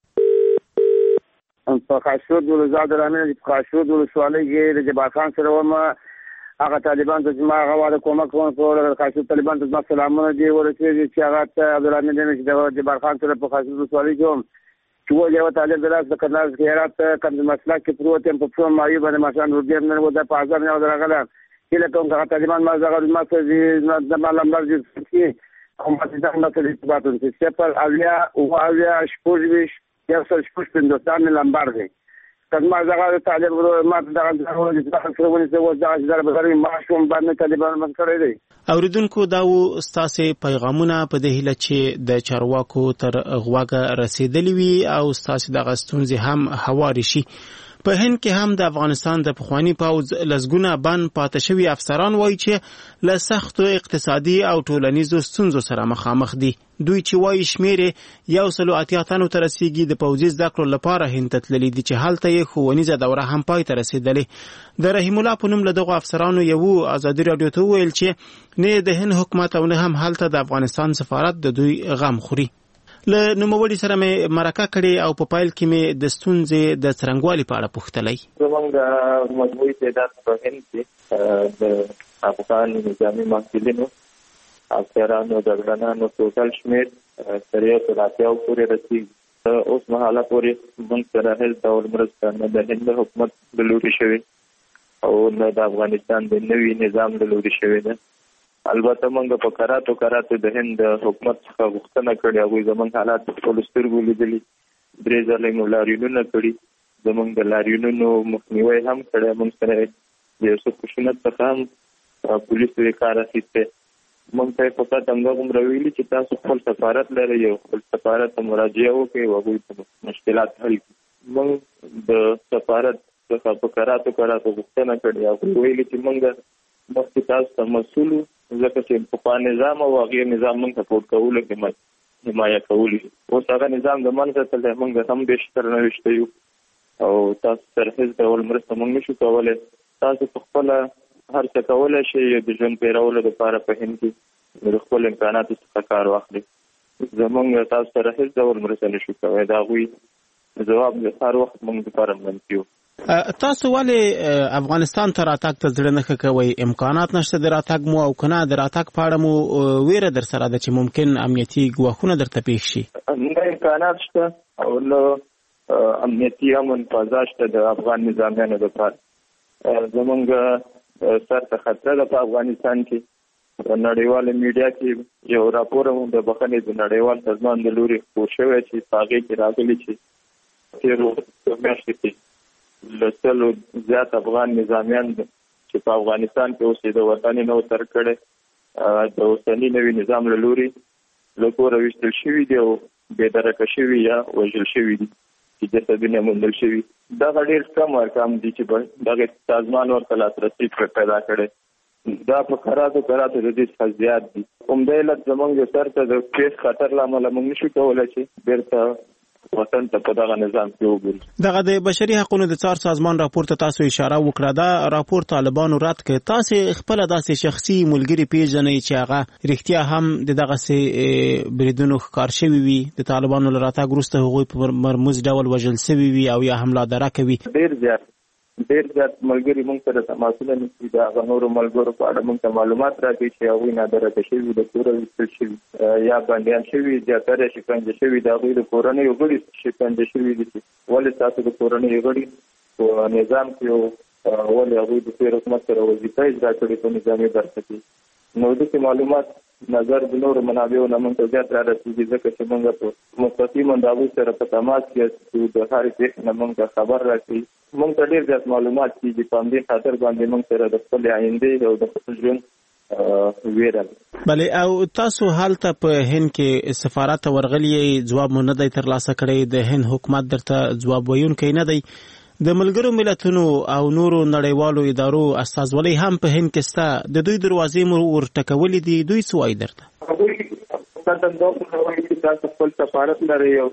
په خاشرود ولزاد رامین په خاشرود ولسوالۍ کې د جبار خان سره وم هغه طالبان ته ما هغه واده کومک کوم په خاشرود طالبان ته ما سلامونه دی ورسېږي چې هغه ته عبدالرحمن دی چې د جبار خان سره په خاشرود ولسوالۍ کې وم چې و یو طالب د لاس د کندهار کې هرات کم مسله کې پروت هم په څوم مایو باندې ماشان ورګم نه و د 5000 نه درغله چې له کوم هغه طالبان ما زغر ما څه د مالم مرجع کې او ما د دغه ته ارتباط ونشي سپل اویا او اویا شپږ یو څل شپږ پندوستان لمبار دی کله زغر طالب ما دغه د څه ونی څه و د ځای په ما شوم باندې طالبان من کړی دی. اوریدونکو دا ستاسو پیغامونه په دې هیله چې د چارواکو تر غوږه رسیدلی وي او ستاسو د غستونځ هم هواري شي. په هند کې هم د افغانستان د پخوانی پوز لزګونه بن پاتې شوی افسران وایي چې له سختو اقتصادي او ټولنیزو ستونزو سره مخامخ دي. دوی چې وایي شمیر 180 تنو ته رسیدي د پوځي زده کړو لپاره هند ته تللي دي چې هلته یې ښوونیزه دوره هم پای ته رسیدلې. د رحیم الله په نوم له دغو افسرانو یو آزادي راډیو ته وویل چې نه د هند حکومت او نه هم هلته د افغانستان سفارت د دوی غم خوري. له نوموړي سره مې مرکه کړې او په پایل کې مې د ستونزې د څرنګوالي په اړه پوښتلی. زموږ د مجموعي تعداد په هند کې د افغان نظامي محصلینو افسرانو جګړنانو ټوټل شمېر تر 180 پورې رسېږي. اوس مهاله پورې موږ سره هېڅ ډول مرسته نه د هند حکومت د لوري شوې او نه د افغانستان د نوي نظام له لوري شوې ده. البته موږ په کراتو د هند حکومت څخه غوښتنه کړې، هغوی زموږ حالات په خپلو سترګو لیدلي، 3 ځله مو لاریونونه کړي، زموږ د لاریونونو مخنیوی هم کړی، موږ سره د یو څه خشونت څخه هم پولیسو یې کار اخیستی. موږ ته یې فقط همدغه دومره ویلي چې تاسو خپل سفارت لرئ او خپل سفارت ته مراجعه وکړئ او هغوی ته مشکلات حل کړي. موږ د سفارت څخه په کراتو غوښتنه کړې، هغوی ویلي چې موږ مخکې تاسو ته مسؤل وو، ځکه چې پخوا نظام او هغې نظام موږ سپورټ کولو کې حمایه کولی. اوس هغه نظام د منځه تللی، موږ هم بیشتر نوښته یو او تاسو سره هېڅ ډول مرسته موږ نشو کولی. تاسو په خپله هر څه کولی شئ د ژوند تېرولو لپاره په هند کې د خپلو امکاناتو څخه کار واخلئ. زموږ تاسو سره هېڅ ډول مرسته نشو کولی. د هغوی ځواب د هر وخت موږ لپاره منفي و. تاسو ولې افغانستان ته راتګ ته زړه نه کوئ؟ امکانات نشته د راتګ مو، او کنه د راتګ په اړه مو ویره در سره ده چې ممکن امنیتي ګواښونه درته پیښ شي؟ نه امکانات شته او نه امنیتي امن فضا شته د افغان نظامیانو لپاره. زموږ سر ته خطره ده په افغانستان کې. په نړیواله میډیا کې یو راپور هم د بخښنې د نړیوال سازمان د لوري خپور شوی چې په هغې کې راغلي چې تېرو میاشتو کې له 100 زیات افغان نظامیان چې په افغانستان کې اوسېده وطن یې نه و ترک کړی، د اوسني نوي نظام له لوري له کوره ویستل شوي دي او بېدرکه شوي یا وژل شوي دي چې جسدونه موندل شوي. دغه ډېر کم ارقام دي چې دغه سازمان ورته لاسرسي پیدا کړی. دا په کراتو د دې څخه زیات دي. همدا علت زموږ سر ته د پیښ خطر له امله موږ نشو کولی چې بیرته وطن ته په دغه نظام کې وګورو. دغه د بشري حقوقو د څار سازمان راپور ته تاسو اشاره وکړه. دا راپور طالبانو رد کړ. تاسو خپل داسې شخصي ملګری پیژنئ چې هغه رښتیا هم دغه سي بریدونو ښکار شوي وي، د طالبانو له راتګ وروسته هغوی په مرموز ډول وژل شوي وي او یا حمله دره کوي؟ ډېر زیات ملګري موږ سره تماسونه نیسي. د هغه نورو ملګرو په اړه موږ ته معلومات راکوي چې هغوی نادرکه شوي، د کوره ویستل شوي یا بندیان شوي، زیاتره شکنجه شوي، د هغوی د کورنیو غړي شکنجه شوي دي. ولې تاسو د کورنیو غړي په نظام کې ولې هغوی د تېر حکومت سره وظیفه اجرا کړې په نظامي برخه کې؟ نو دغسې معلومات نظر د نورو منابعو نه موږ ته زیات را رسېږي، ځکه چې موږ په مستقیما د هغوی سره په تماس کې یو د هرې پېښې نه موږ ته خبر راکوي. موږ ته ډېر زیات معلومات کېږي. په همدې خاطر باندې موږ سره د خپلې آیندې او د خپل ژوند ویره ده. بلې، او تاسو هلته په هند کې سفارت ته ورغلي، ځواب مو نه دی ترلاسه کړی، د هند حکومت درته ځواب ویونکی نه دی. د ملګرو ملتونو او نورو نړیوالو ادارو استازولۍ هم په هند کې شته، د دوی دروازې مو ورټکولې دي، دوی څه وایي درته؟ هغوی تاسو دا وایي چې تاسو خپل سفارت لرئ او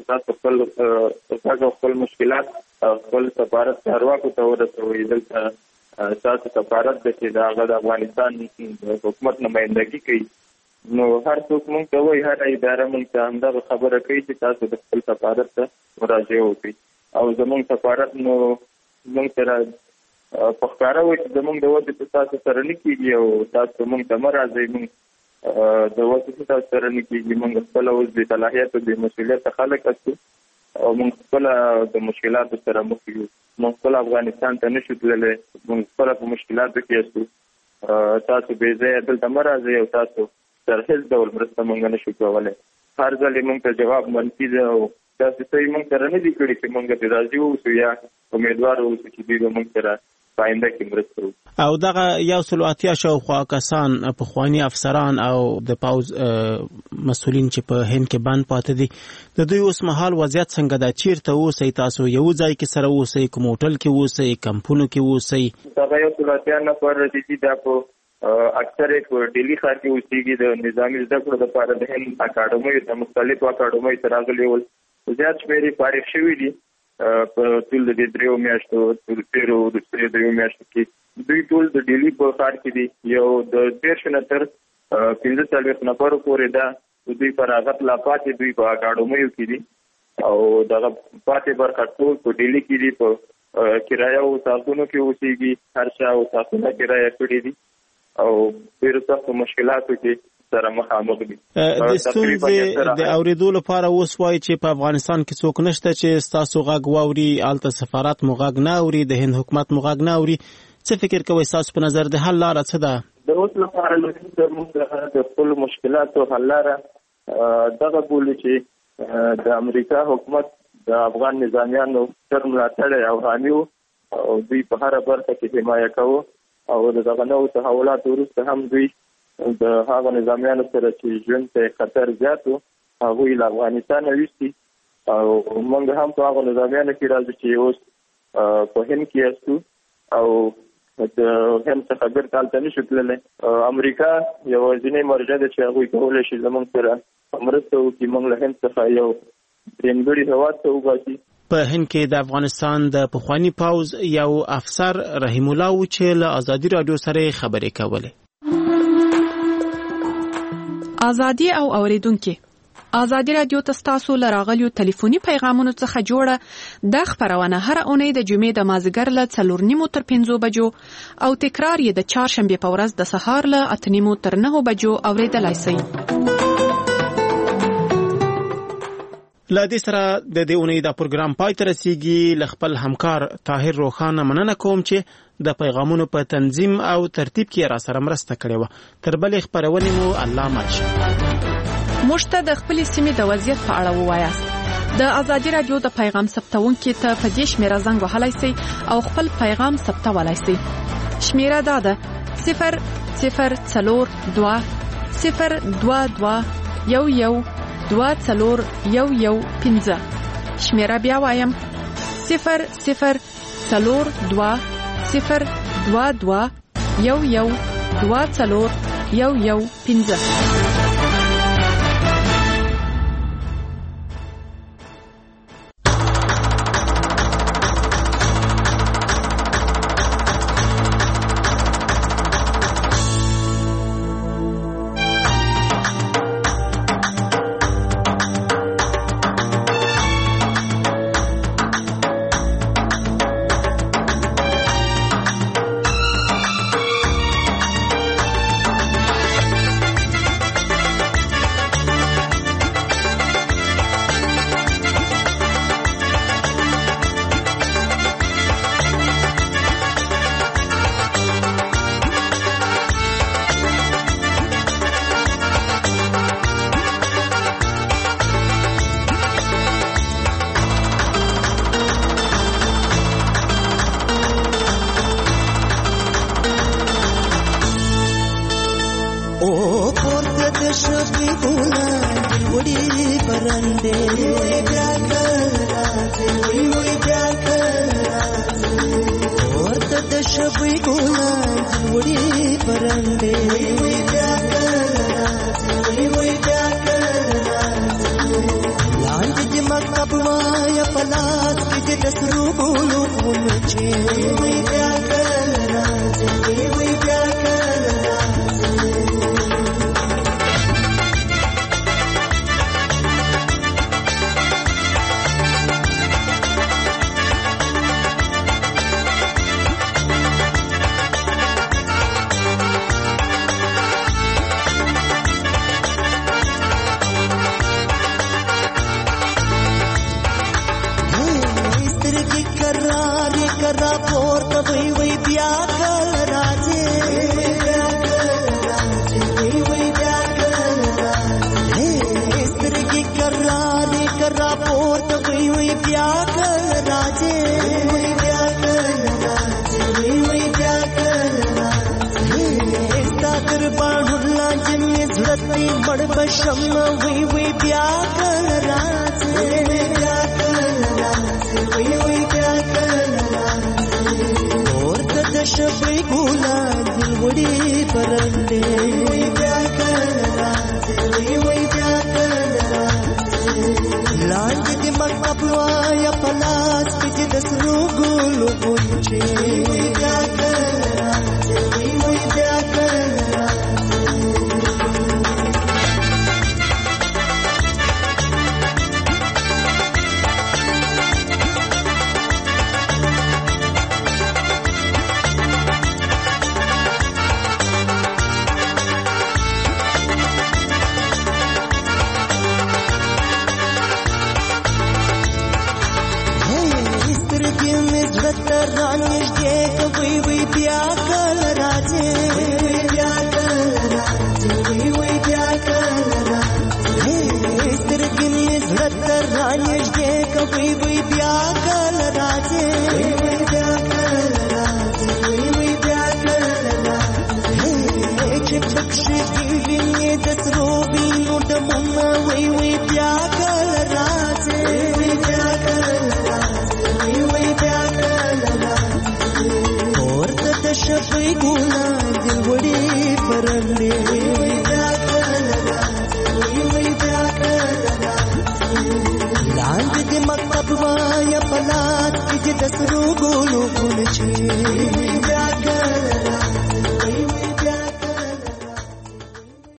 تاسو خپل مشکلات خپل سفارت چارواکو ته ورسوئ. دلته تاسو سفارت ده چې د هغه د افغانستان حکومت نمایندګي کوي. نو هر څوک موږ ته وایي، هر اداره موږ ته همدغه خبره کوي چې تاسو د خپل سفارت ته مراجعه وکړئ. او زموږ سفارت نو موږ سره په ښکاره وایي چې زموږ د وضع په تاسو سره نه کېږي او تاسو موږ ته مه راځئ. موږ د وضع په تاسو سره نه کېږي. موږ خپله اوس بې صلاحیته بې مسؤلیته خلک یو او موږ خپله د مشکلاتو سره مخ یو. موږ خپله افغانستان ته نشو تللی. موږ خپله په مشکلاتو کې یو. تاسو بې ځایه دلته مه راځئ او تاسو سره هېڅ ډول مرسته موږ نشو کولی. هر ځل یې موږ ته جواب منفي ده او داسې څه یې موږ سره نه دي کړي چې موږ ترې راضي واوسو یا امیدواره واوسو چې دوی به موږ سره په آینده کې مرسته وکړي. او دغه 180 شاوخوا کسان پخواني افسران او د پوځ مسؤلین چې په هند کې بند پاتې دي، د دوی اوس مهال وضعیت څنګه ده؟ چیرته اوسئ تاسو؟ یو ځای کې سره اوسئ، کوم هوټل کې اوسئ، کمپونو کې اوسئ؟ دغه 180 نفر چې دا په اکثر په ډیلی ښار کې اوسېږي. د نظامي زده کړو لپاره د هند اکاډمیو ته مختلفو اکاډمیو ته راغلي ول. زیات شمېر یې فارغ شوي دي په ټول د دې 3 میاشتو تېرو وروستیو 3 میاشتو کې. دوی ټول د ډیلی په ښار کې دي. یو د 13 نه تر 45 نفرو پورې ده دوی فراغت لا پاتې دوی په اکاډمیو کې دي او دغه پاتې برخه ټول په ډیلی کې دي. په کرایه او ساختونو کې اوسېږي. هر چا او ساختونه کرایه کړي دي او ډېرو سختو مشکلاتو کې سره مخامخ دي. د ستونزې د اورېدو لپاره اوس وایي چې په افغانستان کې څوک نشته چې ستاسو غږ واوري. هلته سفارت مو غږ نه اوري، د هند حکومت مو غږ نه اوري. څه فکر کوئ تاسو په نظر د حل لاره څه ده؟ د اوس لپاره موږ د خپل مشکلاتو حل لاره دغه بولو چې د امریکا حکومت د افغان نظامیانو تر ملاتړ او حامی او دوی په هر برخه کې حمایت کوي او دغه نوو تحولاتو وروسته هم دوی د هغه نظامیانو سره چې ژوند ته خطر زیات و هغوی له افغانستانه ویستي او موږ هم په هغو نظامیانو کې راځو چې اوس په هند کې یاستو او د هند څخه بیرته هلته نشو تللی. امریکا یوازینۍ مرجع ده چې هغوی کولی شي زموږ سره مرسته وکړي، موږ له هند څخه یو درېمګړي هېواد ته وباسي. په هند کې د افغانستان د پخوانی پوځ یو افسر رحیم الله و چې له ازادي رادیو سره خبرې کولې. ازادي او اوریدونکو ازادي رادیو تاسو له راغلیو ټلیفوني پیغامونو څخه جوړه د خبرونه هر اونۍ د جمعې د مازیګر له 4:30 تر 5 بجو او تکرار یې د چهارشنبه په ورځ د سهار له 8:30 تر 9 بجو اوریدلای شئ. له دې سره د دې اونۍ د پروګرام پای ته رسیږي. له خپل همکار طاهر روخانه مننه کوم چې د پیغامونو په تنظیم او ترتیب کې را سره مرسته کړې و. تر بلې خبرونې مو الله ماچ مشته د خپل سیمې د وضعیت په اړه ووایاست. د ازادي رادیو د پیغام ثبتونکو ته په دې شمیره زنګ وهلای شئ او خپل پیغام ثبتولای شئ. شمیره دا ده 004 02 11 2-0-1-1-5. شمیره بیا وایم 0-0-2-2-1-1-2-0-1-1-5. Rani, شګي د سرو وینو د مونږ وی بیا کل راځي بیا کل راځي وی بیا کل راځي ورته د شپې ګلان د وړي پرلې وی بیا کل راځي وی بیا کل راځي لاندې د مکتب وایا پلات کې د سرو ګلو ګل چې بیا کل راځي